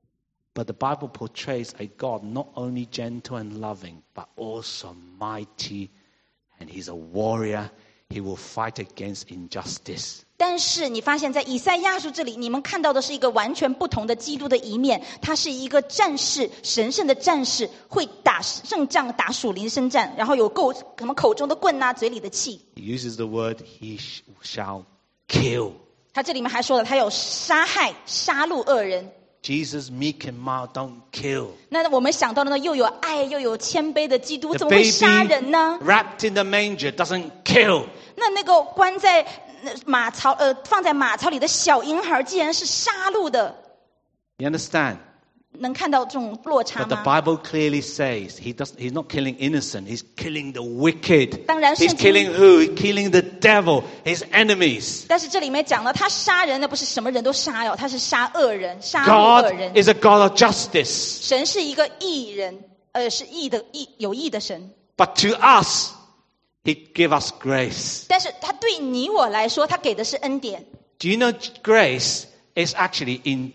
But the Bible portrays a God not only gentle and loving, but also mighty, and he's a warrior. He will fight against injustice. 但是你发现在以赛亚书这里，你们看到的是一个完全不同的基督的一面。他是一个战士，神圣的战士，会打胜仗，打属灵征战，然后有够什么口中的棍啊，嘴里的气。 He uses the word, he sh- shall kill. 他这里面还说了，他有杀害、杀戮恶人。 Jesus, meek and mild, don't kill. 那我们想到的呢，又有爱又有谦卑的基督， The 怎么会 baby 杀人呢？ wrapped in the manger doesn't kill. 那那个关在呃马槽呃放在马槽里的小婴孩，既然是杀戮的， You understand? 能看到这种落差 But the 吗？ Bible clearly says he doesn't, he's not killing innocent, he's killing the wicked. 当然， He's 圣经 killing who? He's killing the devil, his enemies. 但是这里面讲了，他杀人的不是什么人都杀哟，他是杀恶人，杀戮恶 God 人。 is a God of justice. 神是一个义人，呃，是义的义有义的神。 But to us, he give us grace. 但是他对你我来说，他给的是恩典。 Do you know grace is actually in,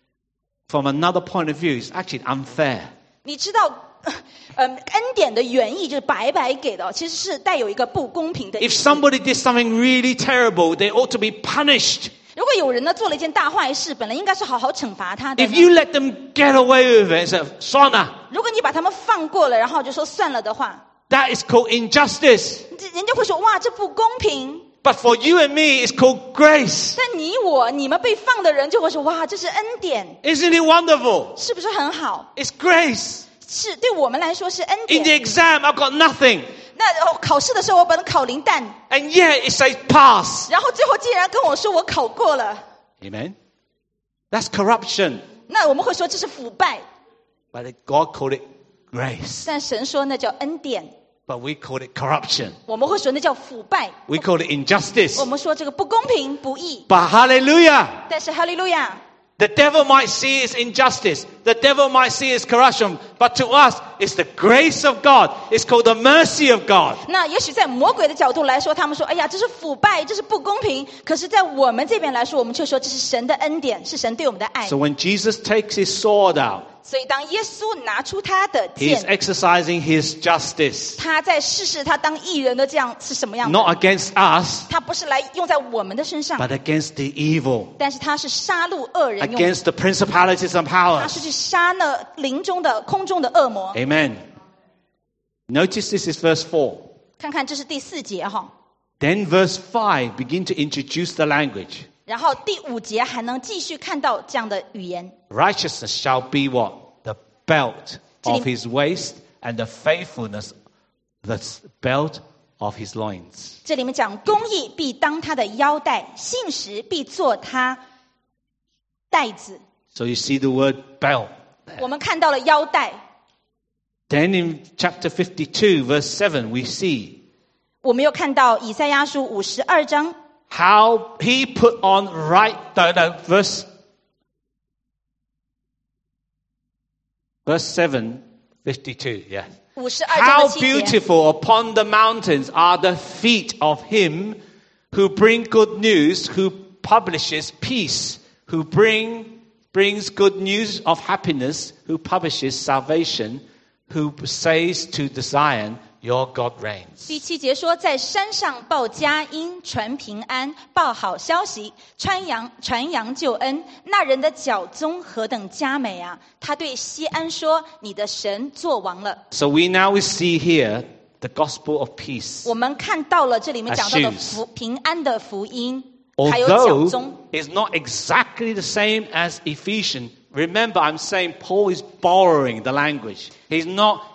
from another point of view, it's actually unfair. 你知道，呃，恩典的原意就是白白给的，其实是带有一个不公平的意 If 思。 somebody did something really terrible, they ought to be punished. 如果有人呢做了一件大坏事，本来应该是好好惩罚他的 If 呢。 you let them get away with it, it's a sona. 如果你把他们放过了，然后就说算了的话， That is called injustice. 这人家会说哇，这不公平。 But for you and me, it's called grace. 但你我你们被放的人就会说哇，这是恩典， Isn't it wonderful? 是不是很好？ It's grace. 是对我们来说是恩 In 典。 the exam, I've got nothing. 那哦考试的时候我本来考零蛋， And yet it says pass. 然后最后竟然跟我说我考过了， Amen. That's corruption. 那我们会说这是腐败， But God called it grace. 但神说那叫恩典， But we call it corruption. 我们会说那叫腐败， We call it injustice. 我们说这个不公平不义。 But hallelujah. 但是哈利路亚， The devil might see it's injustice. The devil might see it's corruption. But to us, it's the grace of God. It's called the mercy of God. 那也许在魔鬼的角度来说，他们说哎呀这是腐败，这是不公平。可是在我们这边来说，我们却说这是神的恩典，是神对我们的爱。 So when Jesus takes his sword out, 所以当耶稣拿出他的 he's 剑， exercising his justice. 他在试试他当义人的这样是什么样的。 Not against us, 他不是来用在我们的身上， but against the evil. 但是他是杀戮恶人用， Against the principalities and 他是 powers. 去杀那灵中的空中的恶魔。 Amen. Notice this is verse four. 看看这是第四节哈， Then verse five begin to introduce the language. 然后第五节还能继续看到这样的语言。 Righteousness shall be what? The belt of his waist, and the faithfulness, the belt of his loins. 这里面讲公义必当他的腰带，信实必做他带子。 So you see the word belt. 我们看到了腰带， Then in chapter fifty-two, verse seven, we see 我们又看到以赛亚书五十二章， how he put on right, no, no, verse, verse seven, fifty-two, yeah. 五十二章 How 的七节。 beautiful upon the mountains are the feet of him who bring good news, who publishes peace, who bring brings good news of happiness, who publishes salvation, who says to the Zion, your God reigns. 第七节说，在山上报佳音，传平安，报好消息，传扬传扬救恩。那人的脚踪何等佳美啊！他对西安说：“你的神作王了。 So we now we see here the gospel of peace. ” 我们看到了这里面讲到的 As 福平安的福音，还有脚 Although 踪。 it's not exactly the same as Ephesians. Remember, I'm saying Paul is borrowing the language. He's not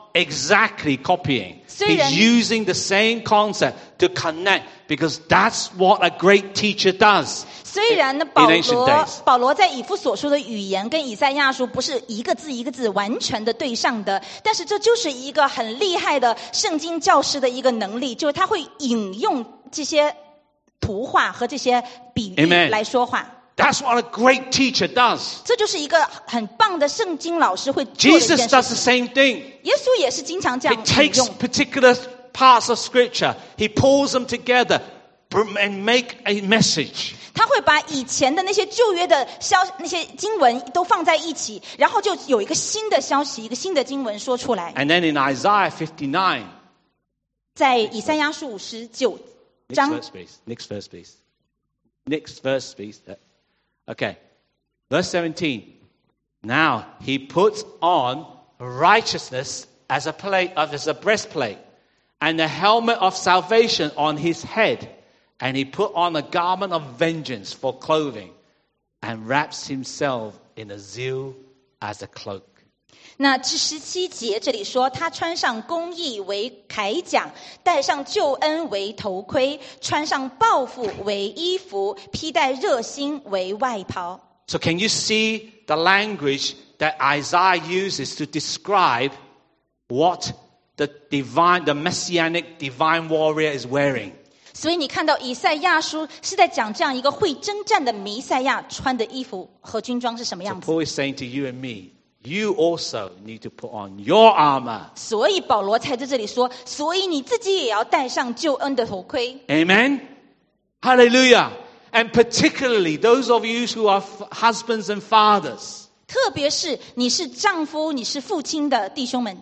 exactly copying. 虽然- He's using the same concept to connect because that's what a great teacher does. 虽然呢， In 保 ancient 罗 days. 保罗在以弗所说的语言跟以赛亚书不是一个字一个字完全的对上的，但是这就是一个很厉害的圣经教师的一个能力，就是他会引用这些图画和这些比喻 Amen. 来说话。 That's what a great teacher does. 这就是一个很棒的圣经老师会做的一 Jesus 件 does 事 the 情。 same thing. 耶稣也是经常这 He 样引 takes 用。 particular parts of scripture, he pulls them together and make a message. 他会把以前的那些旧约的消那些经文都放在一起，然后就有一个新的消息，一个新的经文说出来。 And then in Isaiah fifty-nine, 在以赛亚书五十九 next 章 verse please, next verse please, next verse please. Okay, verse seventeen. Now he puts on righteousness as a plate, as a breastplate, and the helmet of salvation on his head. And he put on a garment of vengeance for clothing and wraps himself in a zeal as a cloak. 那第十七节这里说，他穿上公义为铠甲，戴上救恩为头盔，穿上报复为衣服，披戴热心为外袍。 So can you see the language that Isaiah uses to describe what the divine, the messianic divine warrior is wearing? 所以你看到以赛亚书是在讲这样一个会征战的弥赛亚穿的衣服和军装是什么 So 样子。 Paul is saying to you and me, you also need to put on your armor. 所以保罗才在这里说，所以你自己也要戴上救恩的头盔。 Amen? Hallelujah. And particularly those of you who are f- husbands and fathers. 特别是你是丈夫、你是父亲的弟兄们，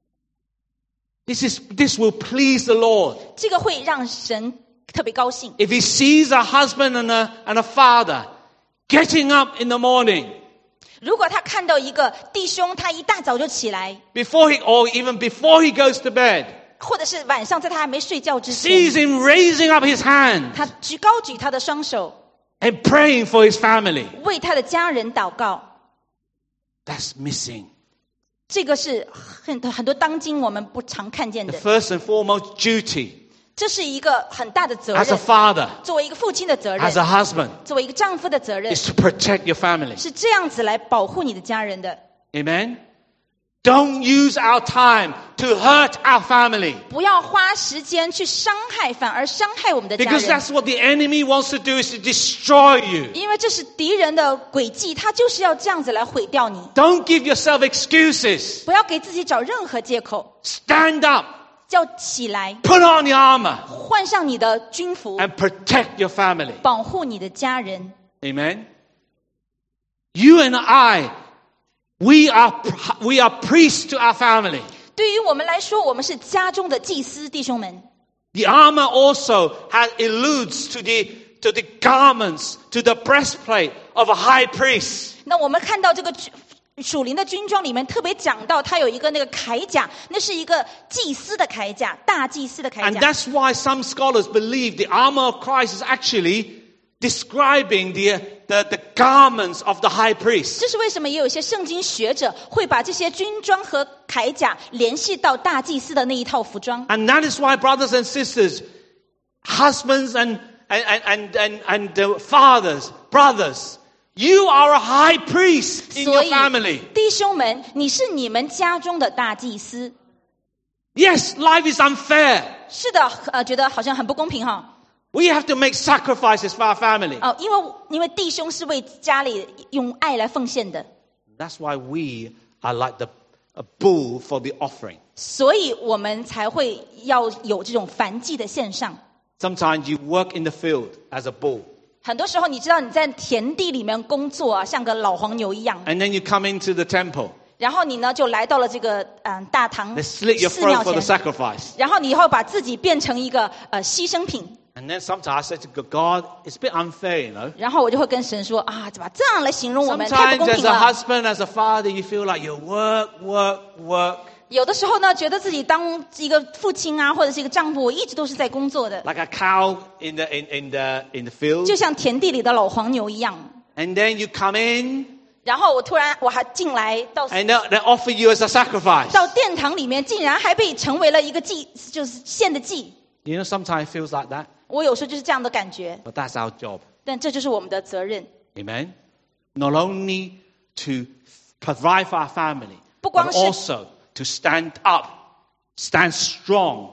This is, this will please the Lord. 这个会让神特别高兴。 If he sees a husband and a, and a father getting up in the morning, 如果他看到一个弟兄，他一大早就起来， before he, or even before he goes to bed, 或者是晚上在他还没睡觉之 sees 前， him raising up his hand 他举高举他的双手， and praying for his family, 为他的家人祷告。 that's missing. 这个是很很多当今我们不常看见 The 的， first and foremost duty 这是一个很大的责 as a 任。 father, 作为一个父亲的责 as 任， a husband, 作为一个丈夫的责任， is to protect your family. 是这样子来保护你的家人的。 Amen? Don't use our time to hurt our family. 不要花时间去伤害，反而伤害我们的家 Because 人， that's what the enemy wants to do, is to destroy you. 因为这是敌人的诡计，他就是要这样子来毁掉你。 Don't give yourself excuses. 不要给自己找任何借口， Stand up, 要起来， put on your armor, 换上你的军服， and protect your family. 保护你的家人。 Amen? You and I, we are, we are priests to our family. 对于我们来说，我们是家中的祭司，弟兄们。 The armor also has alludes to the, to the garments, to the breastplate of a high priest. 那我们看到这个属灵的军装里面特别讲到，它有一个那个铠甲，那是一个祭司的铠甲，大祭司的铠 And 甲。 that's why some scholars believe the armor of Christ is actually describing the, the, the garments of the high priest. 这是为什么也有一些圣经学者会把这些军装和铠甲联系到大祭司的那一套服装。 And that is why, brothers and sisters, husbands and, and, and, and, and uh, fathers, brothers, you are a high priest in 所 your 以 family. 弟兄们，你是你们家中的大祭司。 Yes, life is unfair. 是的，呃，觉得好像很不公平哈。 We have to make sacrifices for our family. 哦，因为因为弟兄是为家里用爱来奉献的， That's why we are like the a bull for the offering. 所以我们才会要有这种燔祭的献上。 Sometimes you work in the field as a bull. 很多时候，你知道你在田地里面工作啊，像个老黄牛一样。 And then you come into the temple. 然后你呢，就来到了这个嗯大堂 They slit your 寺庙 throat for the 前， sacrifice. 然后你以后把自己变成一个呃牺牲品。 And then sometimes I say to God, it's a bit unfair, you know. 然后我就会跟神说啊，怎么这样来形容我们，太 Sometimes 不公 as 平 a 了。 husband, as a father, you feel like you work, work, work. 有的时候呢，觉得自己当一个父亲啊，或者是一个丈夫，我一直都是在工作的， Like a cow in the, in, in the, in the field. 就像田地里的老黄牛一样。 And then you come in 然后我突然我还进来到 And they, they offer you as a sacrifice. 到殿堂里面，竟然还被成为了一个祭，就是献的祭。 You know, sometimes it feels like that. 我有时候就是这样的感觉， But that's our job. 但这就是我们的责任。 Amen. Not only to provide for our family, 不光 but 是 also to stand up, stand strong,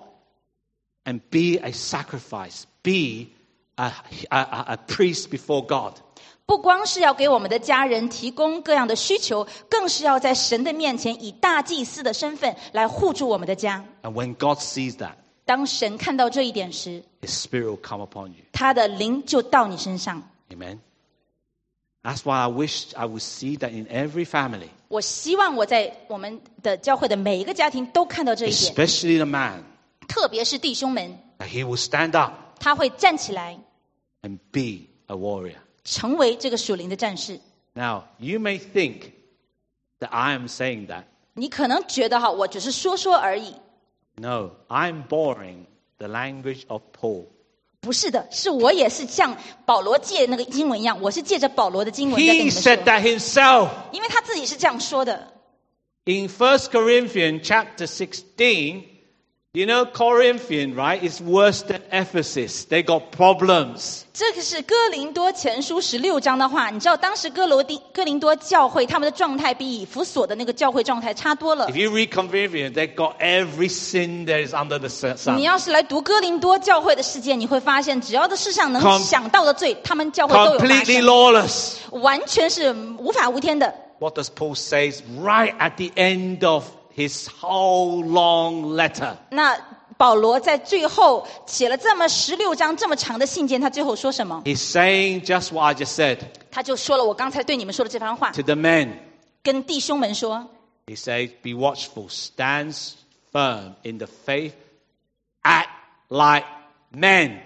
and be a sacrifice, be a, a, a priest before God. 不光是要给我们的家人提供各样的需求，更是要在神的面前以大祭司的身份来护住我们的家。 And when God sees that, 当神看到这一点时， His Spirit will come upon you. 他的灵就到你身上。 Amen. That's why I wish I would see that in every family, 我希望我在我们的教会的每一个家庭都看到这一点， especially the man, 特别是弟兄们， that he will stand up 他会站起来， and be a warrior. 成为这个属灵的战士。 Now, you may think that I am saying that. 你可能觉得哈，我只是说说而已。 No, I'm borrowing the language of Paul. 不是的，是我也是像保罗借那个经文一样，我是借着保罗的经文在跟你 He 们 said 说， that himself 因为他自己是这样说的。 in First Corinthians chapter sixteen. You know, Corinthian, right, is worse than Ephesus. They got problems. 这个是哥林多前书十六章的话，你知道当时哥罗丁哥林多教会他们的状态比以弗所的那个教会状态差多了。 If you read Corinthians, they got every sin that is under the 你 sun. 要是来读哥林多教会的事件，你会发现，只要的世上能 Com- 想到的罪，他们教会都有发 Completely 生， lawless. 完全是无法无天的。 What does Paul say right at the end of his whole long letter? 那保罗在最后写了这么十六章这么长的信件，他最后说什么？ He's saying just what I just said 他就说了我刚才对你们说的这番话， to the men. 跟弟兄们说。 He says, be watchful, stand firm in the faith, act like men.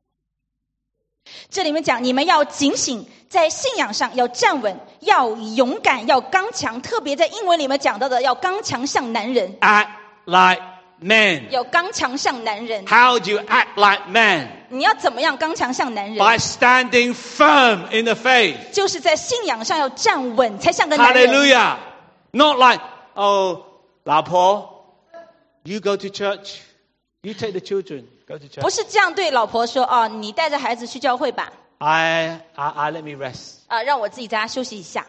这里面讲，你们要警醒，在信仰上要站稳，要勇敢，要刚强。特别在英文里面讲到的，要刚强像男人， Act like men. 要刚强像男人。 How do you act like men? 你要怎么样刚强像男人？ By standing firm in the faith. 就是在信仰上要站稳，才像个男人。 Hallelujah. Not like, oh, 老婆, you go to church, you take the children, go to 不 church. 是这样对老婆说哦，你带着孩子去教会吧， I, I, I let me rest. 啊，让我自己在家休息一下。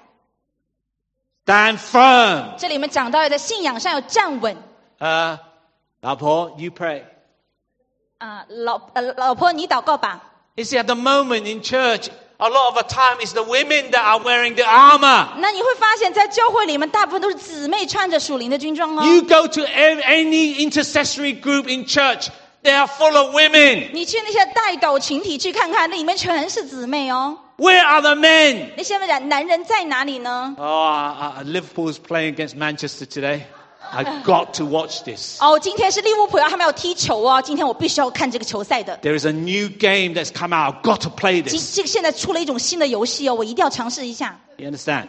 Stand firm. 这里面讲到要在信仰上要站稳。 Uh, 老婆, you pray. 啊，老呃老婆你祷告吧。 You see, at the moment in church, a lot of the time it's the women that are wearing the armor. 那你会发现在教会里面，大部分都是姊妹穿着属灵的军装哦。 You go to a- any intercessory group in church, they are full of women. 你去那些代祷群体去看看，那里面全是姊妹哦。 Where are the men? 那些男男人在哪里呢？ Oh, uh, uh, Liverpool is playing against Manchester today. I got to watch this. 哦，今天是利物浦他们要踢球哦，今天我必须要看这个球赛的。 There is a new game that's come out. I've got to play 这 this. 这个现在出了一种新的游戏哦，我一定要尝试一下。 You understand?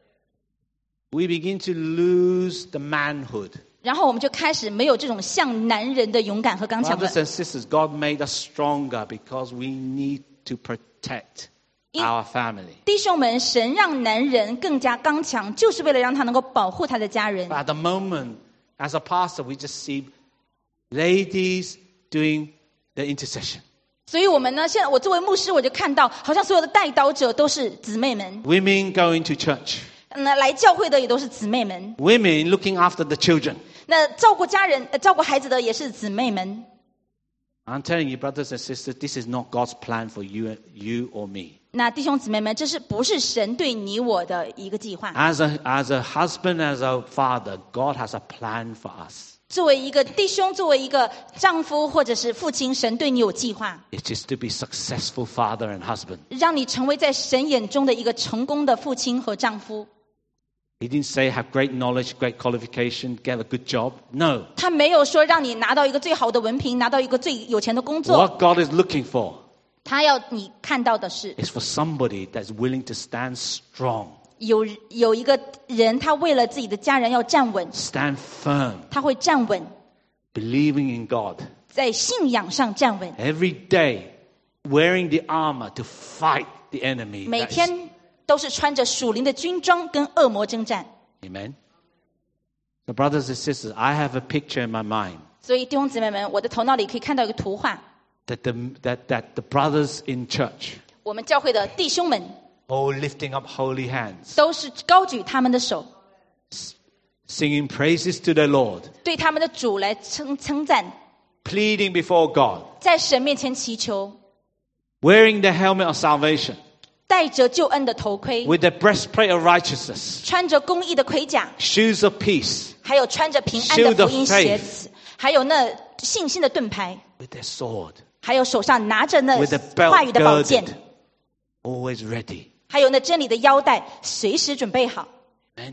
We begin to lose the manhood. 然后我们就开始没有这种像男人的勇敢和刚强 Brothers 了。 and sisters, God made us stronger because we need to protect our family. 弟兄们，神让男人更加刚强，就是为了让他能够保护他的家人。 But at the moment, as a pastor, we just see ladies doing the intercession. 所以我们呢，现在我作为牧师，我就看到，好像所有的代祷者都是姊妹们， Women going to church. 那来教会的也都是姊妹们， Women looking after the children. 那照顾家人、呃照顾孩子的也是姊妹们。 I'm telling you, brothers and sisters, this is not God's plan for you, you or me. 那弟兄姊妹们，这是不是神对你我的一个计划？ As a, as a husband, as a father, God has a plan for us. 作为一个弟兄，作为一个丈夫或者是父亲，神对你有计划， It is to be successful father and husband. 让你成为在神眼中的一个成功的父亲和丈夫。 He didn't say have great knowledge, great qualification, get a good job. No. 他没有说让你拿到一个最好的文凭，拿到一个最有钱的工作。 What God is looking for 他要你看到的是， is for somebody that's willing to stand strong, 有有一个人，他为了自己的家人要站稳， stand firm, 他会站稳， believing in God. 在信仰上站稳， Every day, wearing the armor to fight the enemy 每 that is 天都是穿着属灵的军装跟恶魔征战。 Amen. So brothers and sisters, I have a picture in my mind 所以弟兄姊妹们，我的头脑里可以看到一个图画， that the, that, that the brothers in church 我们教会的弟兄们 all lifting up holy hands, 都是高举他们的手， singing praises to the Lord, 对他们的主来称称赞， pleading before God, 在神面前祈求， wearing the helmet of salvation, 戴着救恩的头盔， with the breastplate of righteousness, 穿着公义的盔甲， shoes of peace, 还有穿着平安的 Shield of 福音鞋子，还有那信心的盾牌， with their sword, 还有手上拿着那 with the belt 话语的宝剑， girded, always ready. 还有那真理的腰带，随时准备好， Amen.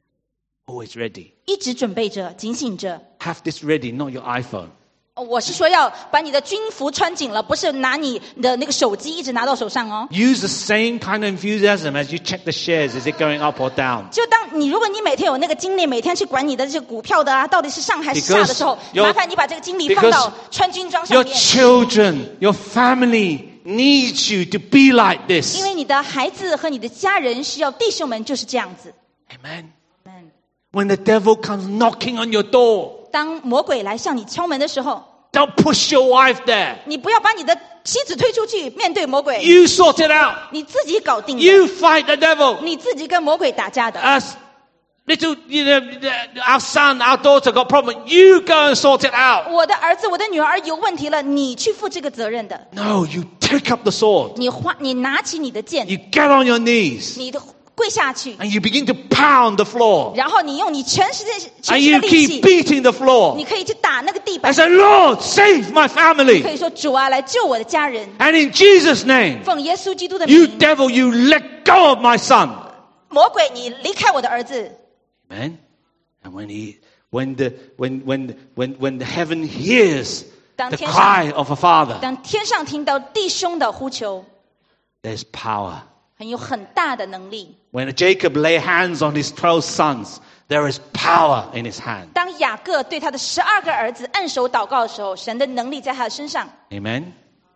Always ready. 一直准备着，警醒着。 Have this ready, not your iPhone. 我是说要把你的军服穿紧了，不是拿你的那个手机一直拿到手上哦。 Use the same kind of enthusiasm as you check the shares. Is it going up or down? 就当你如果你每天有那个精力，每天去管你的这个股票的啊，到底是上还是下的时候， Because your- 麻烦你把这个精力放到 because 穿军装上 Your 面。 children, your family needs you to be like 因 this. 为你的孩子和你的家人需要弟兄们就是这样子。 Amen. 嗯 When the devil comes knocking on your door, 当魔鬼来向你敲门的时候， don't push your wife there. 你不要把你的妻子推出去面对魔鬼， You sort it out. 你自己搞定的， You fight the devil. 你自己跟魔鬼打架的。 As little, you know, our son, our daughter got problem. You go and sort it out. 我的儿子、我的女儿有问题了，你去负这个责任的。 No, you take up the sword. 你花，你拿起你的剑， You get on your knees 你的跪下去， and you begin to pound the floor. 然后你用你全世界 And 全 you 身的力 keep 气， beating the floor. 你可以去打那个地板 And，say, Lord, save my 可 family. 以说主啊，来救我的家人， And in Jesus' name, 奉耶稣基督的 you 名， devil, you let go of my son. 魔鬼，你离开我的儿子。 Amen. And when he, when the, when, when, when, when the heaven hears the cry of a father, 当天上听到弟兄的呼求， there's power. 很有很大的能力。 When Jacob lay hands on his twelve sons, there is power in his hand. 当雅各对他的十二个儿子按手祷告的时候，神的能力在他的身上。 Amen.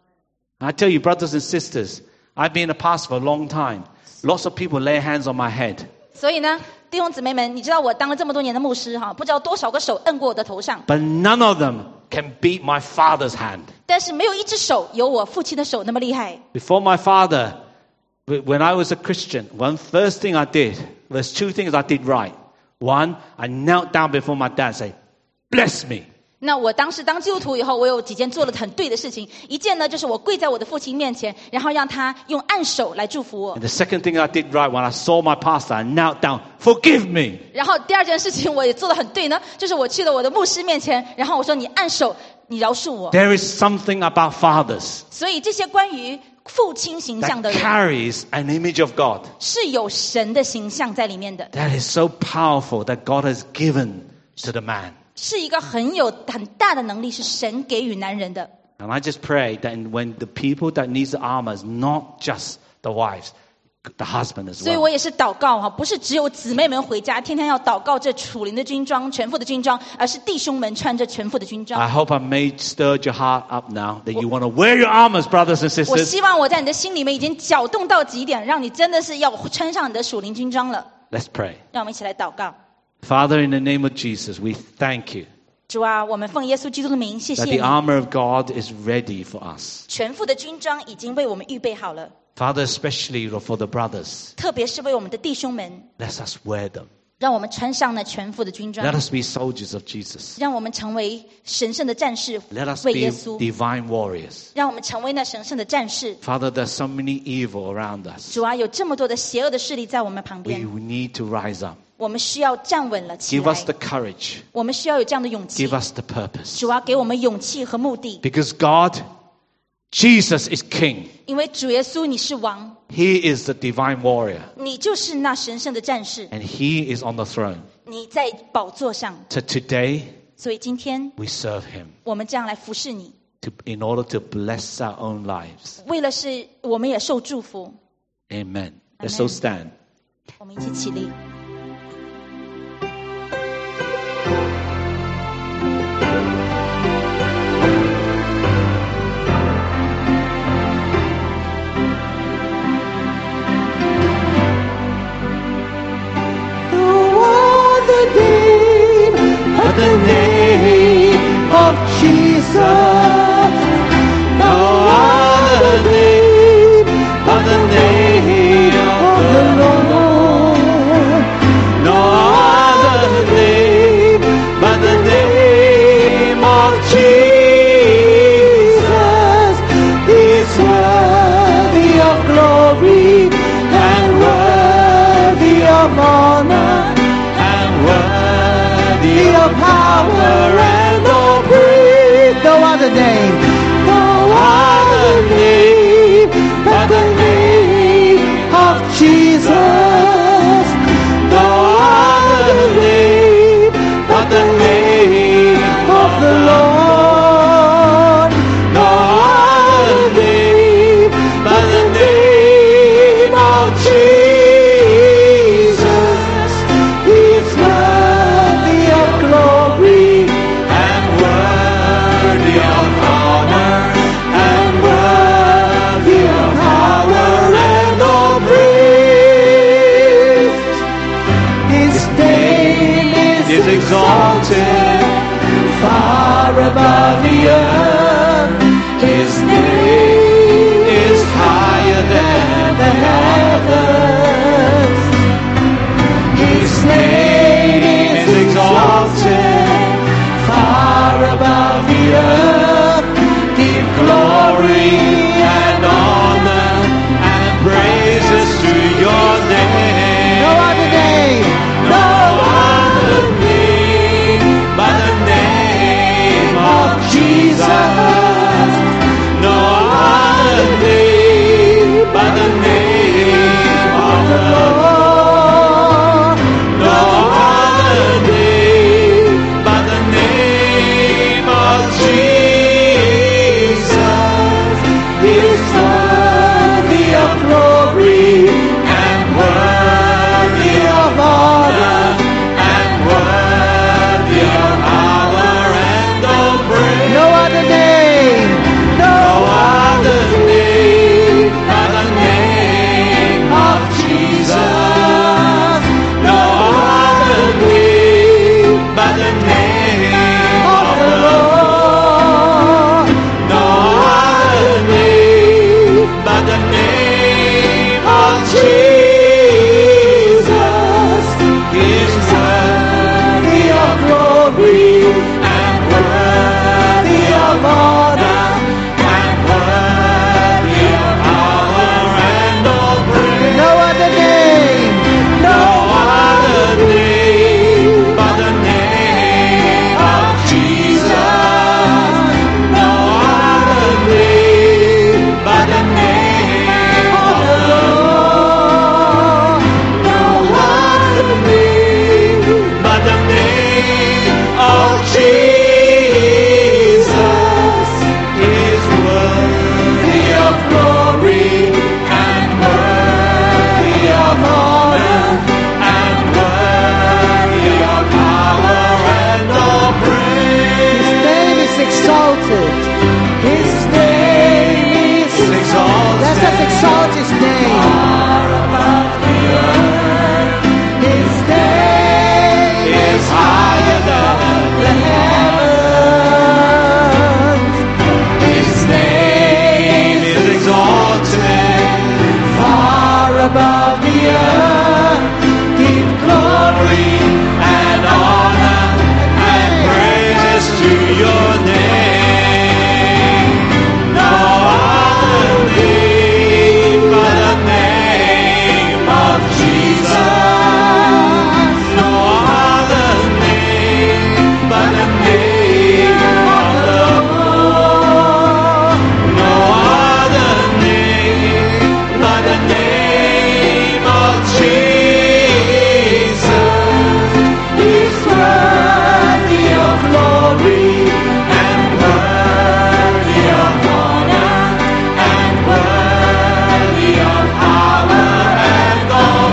I tell you, brothers and sisters, I've been a pastor for a long time. Lots of people lay hands on my head. 所以呢，弟兄姊妹们，你知道我当了这么多年的牧师哈，不知道多少个手摁过我的头上， But none of them can beat my father's hand. 但是没有一只手有我父亲的手那么厉害。 Before my father, when I was a Christian, one first thing I did, there's two things I did right. One, I knelt down before my dad and said, bless me. 那我当时当基督徒以后，我有几件做了很对的事情。一件呢，就是我跪在我的父亲面前，然后让他用按手来祝福我 And。the second thing I did right, when I saw my pastor, I knelt down, forgive me. 然后第二件事情我也做得很对呢，就是我去了我的牧师面前，然后我说你按手，你饶恕我。 There is something about fathers 所以这些关于父亲形象 that 的人， carries an image of God. 是有神的形象在里面的， That is so powerful that God has given to the man. 是一个很有很大的能力，是神给予男人的。 And I just pray that when the people that needs the armor is not just the wives, the husband as 所以 well. 我也是祷告哈，不是只有姊妹们回家天天要祷告这属灵的军装、全副的军装，而是弟兄们穿着全副的军装。 I hope I made stirred your heart up now that you want to wear your armors, brothers and 我 sisters. 希望我在你的心里面已经搅动到极点，让你真的是要穿上你的属灵军装了。 Let's pray. 让我们一起来祷告。 Father, in the name of Jesus, we thank you 主啊，我们奉耶稣基督的名，谢谢 that 你 the，armor of God is ready for us. 全副的军装已经为我们预备好了， Father, especially for the brothers, 特别是为我们的弟兄们， let us wear them. 让我们穿上了全副的军装 Let，us be soldiers of Jesus. 让我们成为神圣的战士， Let us 为 be 耶稣， divine warriors. 让我们成为那神圣的战士。 Father, there's so many evil around us. 主啊，有这么多的邪恶的势力在我们旁 We 边， need to rise up. 我们需要站稳了起 Give 来 us，the courage. 我们需要有这样的勇气 Give。us the purpose. 主啊，给我们勇气和目的， Because God, Jesus is King. 因为主耶稣你是王， He is the divine warrior. 你就是那神圣的战士， And He is on the throne. 你在宝座上。 So today, 所以今天 we serve Him 我们这样来服侍你， to, in order to bless our own lives. 为了是我们也受祝福。 Amen. Let's all stand. 我们一起起立。 above the earth. His name is higher than the heavens. His name is exalted far above the earth. Give glory and honor and praises to your name. No other name. No other name but the name of Jesus. No other name but the name of the Lord. No other name but the name of Jesus is worthy of glory and worthy of honor and worthy of power and of praise. No other name. No other name but the name of Jesus. No other name but the name of the Lord. No other name but the name of Jesus is worthy of glory and worthy of honor and worthy of power and of praise. No other name. No other name but the name of Jesus. No other name but the name of the Lord. No other name but the name of Jesus is worthy of glory and worthy of honor and worthy of power and of praise. His name is exalted. His name is exalted. Let us exalt His name. Far above the earth. His name is higher than the heavens. His name is exalted far above the earth. Give glory and honor and praises to your name. No other name but the name of Jesus. No other name but the name of the Lord. No other name but the name of Jesus is worthy of glory and worthy of honor and worthy of power and of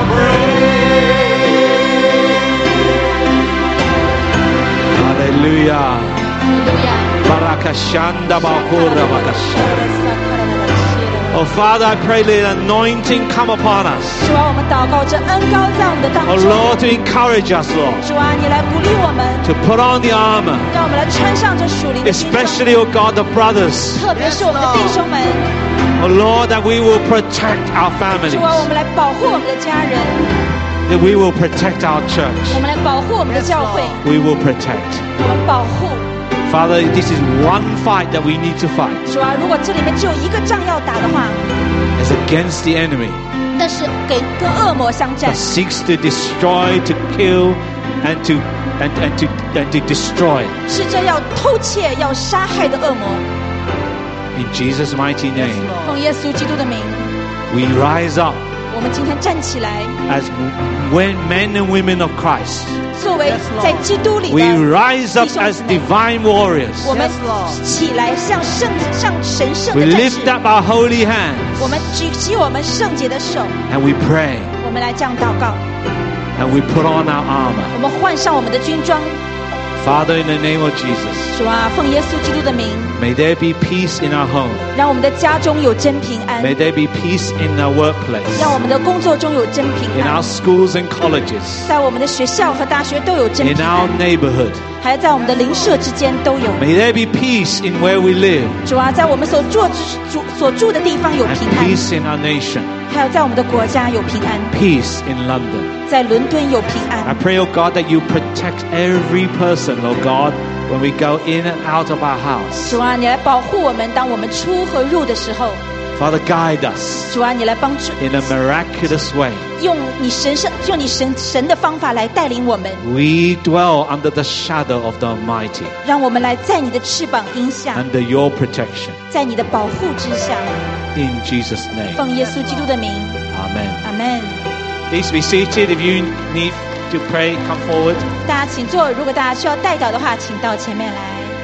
praise. Hallelujah. Barakashanda bakura bakashanda. Oh Father, I pray let the anointing come upon us. 主啊，我们祷告这恩膏在我们的当 Oh 中。 Lord, to encourage us, Lord, 主啊，你来鼓励我们， to put on the armor, 让我们来穿上这属灵的军装， especially, oh God, the brothers. 特别是我们的弟兄们。 Oh Lord, that we will protect our 主 families, 啊，我们来保护我们的家人， that we will protect our church. 我们来保护我们的教会， We will protect. 我们保护。 Father, this is one fight that we need to fight. 主啊，如果这里面只有一个仗要打的话， It's against the enemy 那是给跟恶魔相战 that，seeks to destroy, to kill, and to and, and to and to destroy. 是这要偷窃、要杀害的恶魔。 In Jesus' mighty name, 奉耶稣基督的名， we rise up 我们今天站起来， as when men and women of Christ. 作为在基督里 We 的 rise up 弟兄 as 姊妹， divine warriors. 我们 Yes, Lord. 起来像圣像神圣 We 的战 lift 士， up our holy hands 我们举起我们圣洁的手， and we pray 我们来这样祷告， and we put on our armor. 我们换上我们的军装。 Father, in the name of Jesus, 主啊，奉耶稣基督的名， may there be peace in our home. 让我们的家中有真平安， May there be peace in our workplace, 让我们的工作中有真平 in our 安， schools and colleges, 在我们的学校和大学都有真 in 平 our 安， neighborhood, 还有在我们的邻舍之间都有。 May there be peace in where we live 主啊，在我们所住住所住的地方有 and 平安， peace in our nation, 还有在我们的国家有平安， peace in London. 在伦敦有平 I 安。 pray, oh God, that you protect every person, oh God, when we go in and out of our house. 主啊，你来保护我们，当我们出和入的时候。 Father, guide us 主啊，你来帮助， in a miraculous way. 用你神圣，用你神神的方法来带领我们， We dwell under the shadow of the Almighty, 让我们来在你的翅膀荫下， under your protection. 在你的保护之下。 In Jesus' name, 奉耶稣基督的名， amen. 阿门。 Please be seated. If you need to pray, come forward. 大家请坐，如果大家需要代祷的话，请到前面来。